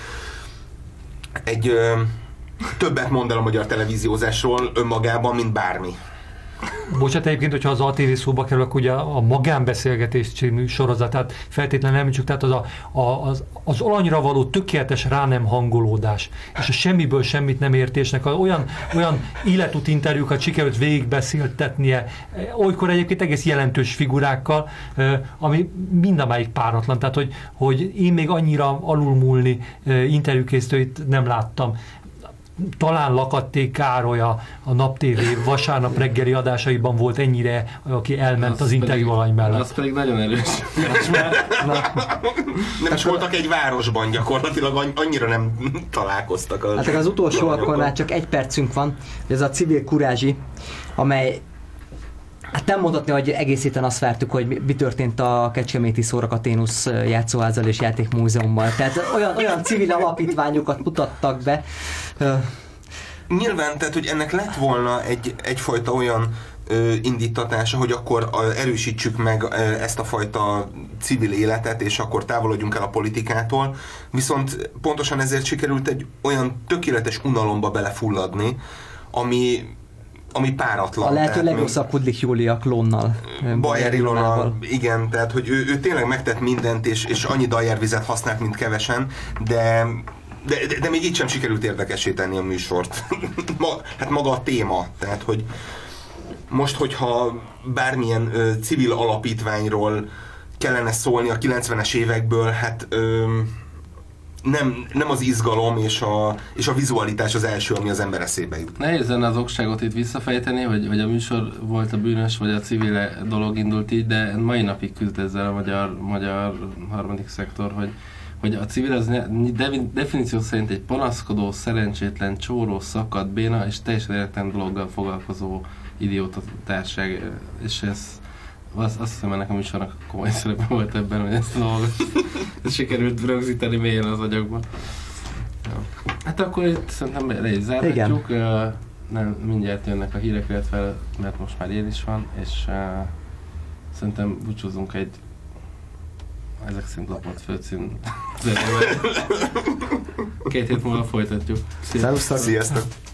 Egy ö, többet mond el a magyar televíziózásról önmagában, mint bármi. Bocsánat, egyébként, hogyha az á té vé szóba kerül, akkor ugye a magánbeszélgetés című sorozatát feltétlenül említsük, tehát az, a, a, az, az alanyra való tökéletes rá nem hangolódás, és a semmiből semmit nem értésnek, olyan, olyan életút interjúkat sikerült végigbeszéltetnie, olykor egyébként egész jelentős figurákkal, ami mindamáig páratlan, tehát hogy, hogy én még annyira alulmúlni interjúkészítőit nem láttam. Talán Lakatté Károly a, a Nap té vé vasárnap reggeli adásaiban volt ennyire, aki elment az, az interjú alany mellett. Az pedig nagyon erős. Nem is voltak egy városban gyakorlatilag, annyira nem találkoztak. Az hát az utolsó alkalommal csak egy percünk van, ez a Civil Kurázsi, amely hát nem mondhatni, hogy egész héten azt vártuk, hogy mi történt a Kecskeméti Szórakaténusz játszóházzal és játékmúzeummal. Tehát olyan, olyan civil alapítványokat mutattak be. Nyilván, tehát, hogy ennek lett volna egy, egyfajta olyan ö, indítatása, hogy akkor ö, erősítsük meg ö, ezt a fajta civil életet, és akkor távolodjunk el a politikától. Viszont pontosan ezért sikerült egy olyan tökéletes unalomba belefulladni, ami ami páratlan. A lehető legrosszabb Kudlik Júlia klónnal. Bajer Ilona, igen, tehát hogy ő, ő tényleg megtett mindent, és, és annyi dajervizet használt, mint kevesen, de, de, de, de még így sem sikerült érdekessé tenni a műsort. Ma, hát maga a téma, tehát hogy most, hogyha bármilyen ö, civil alapítványról kellene szólni a kilencvenes évekből, hát ö, Nem, nem az izgalom és a, és a vizualitás az első, ami az ember eszébe jut. Nehéz lenne az okságot itt visszafejteni, hogy, hogy a műsor volt a bűnös, vagy a civil dolog indult így, de mai napig küzd ezzel a magyar, magyar harmadik szektor, hogy, hogy a civil az de, definíció szerint egy panaszkodó, szerencsétlen, csóró, szakadt, béna és teljesen értelmetlen dologgal foglalkozó idióta társaság, és ez Azt, azt hiszem, ennek a műsornak komoly szerepe volt ebben, hogy ezt a dolgot sikerült rögzíteni mélyen az agyakban. Ja. Hát akkor itt szerintem le is zárhatjuk. Nem, mindjárt jönnek a hírek, illetve, mert most már él is van, és szerintem búcsúzunk egy ezek szerint lapot főcím zenével. Két hét múlva folytatjuk. Sziasztok! Sziasztok!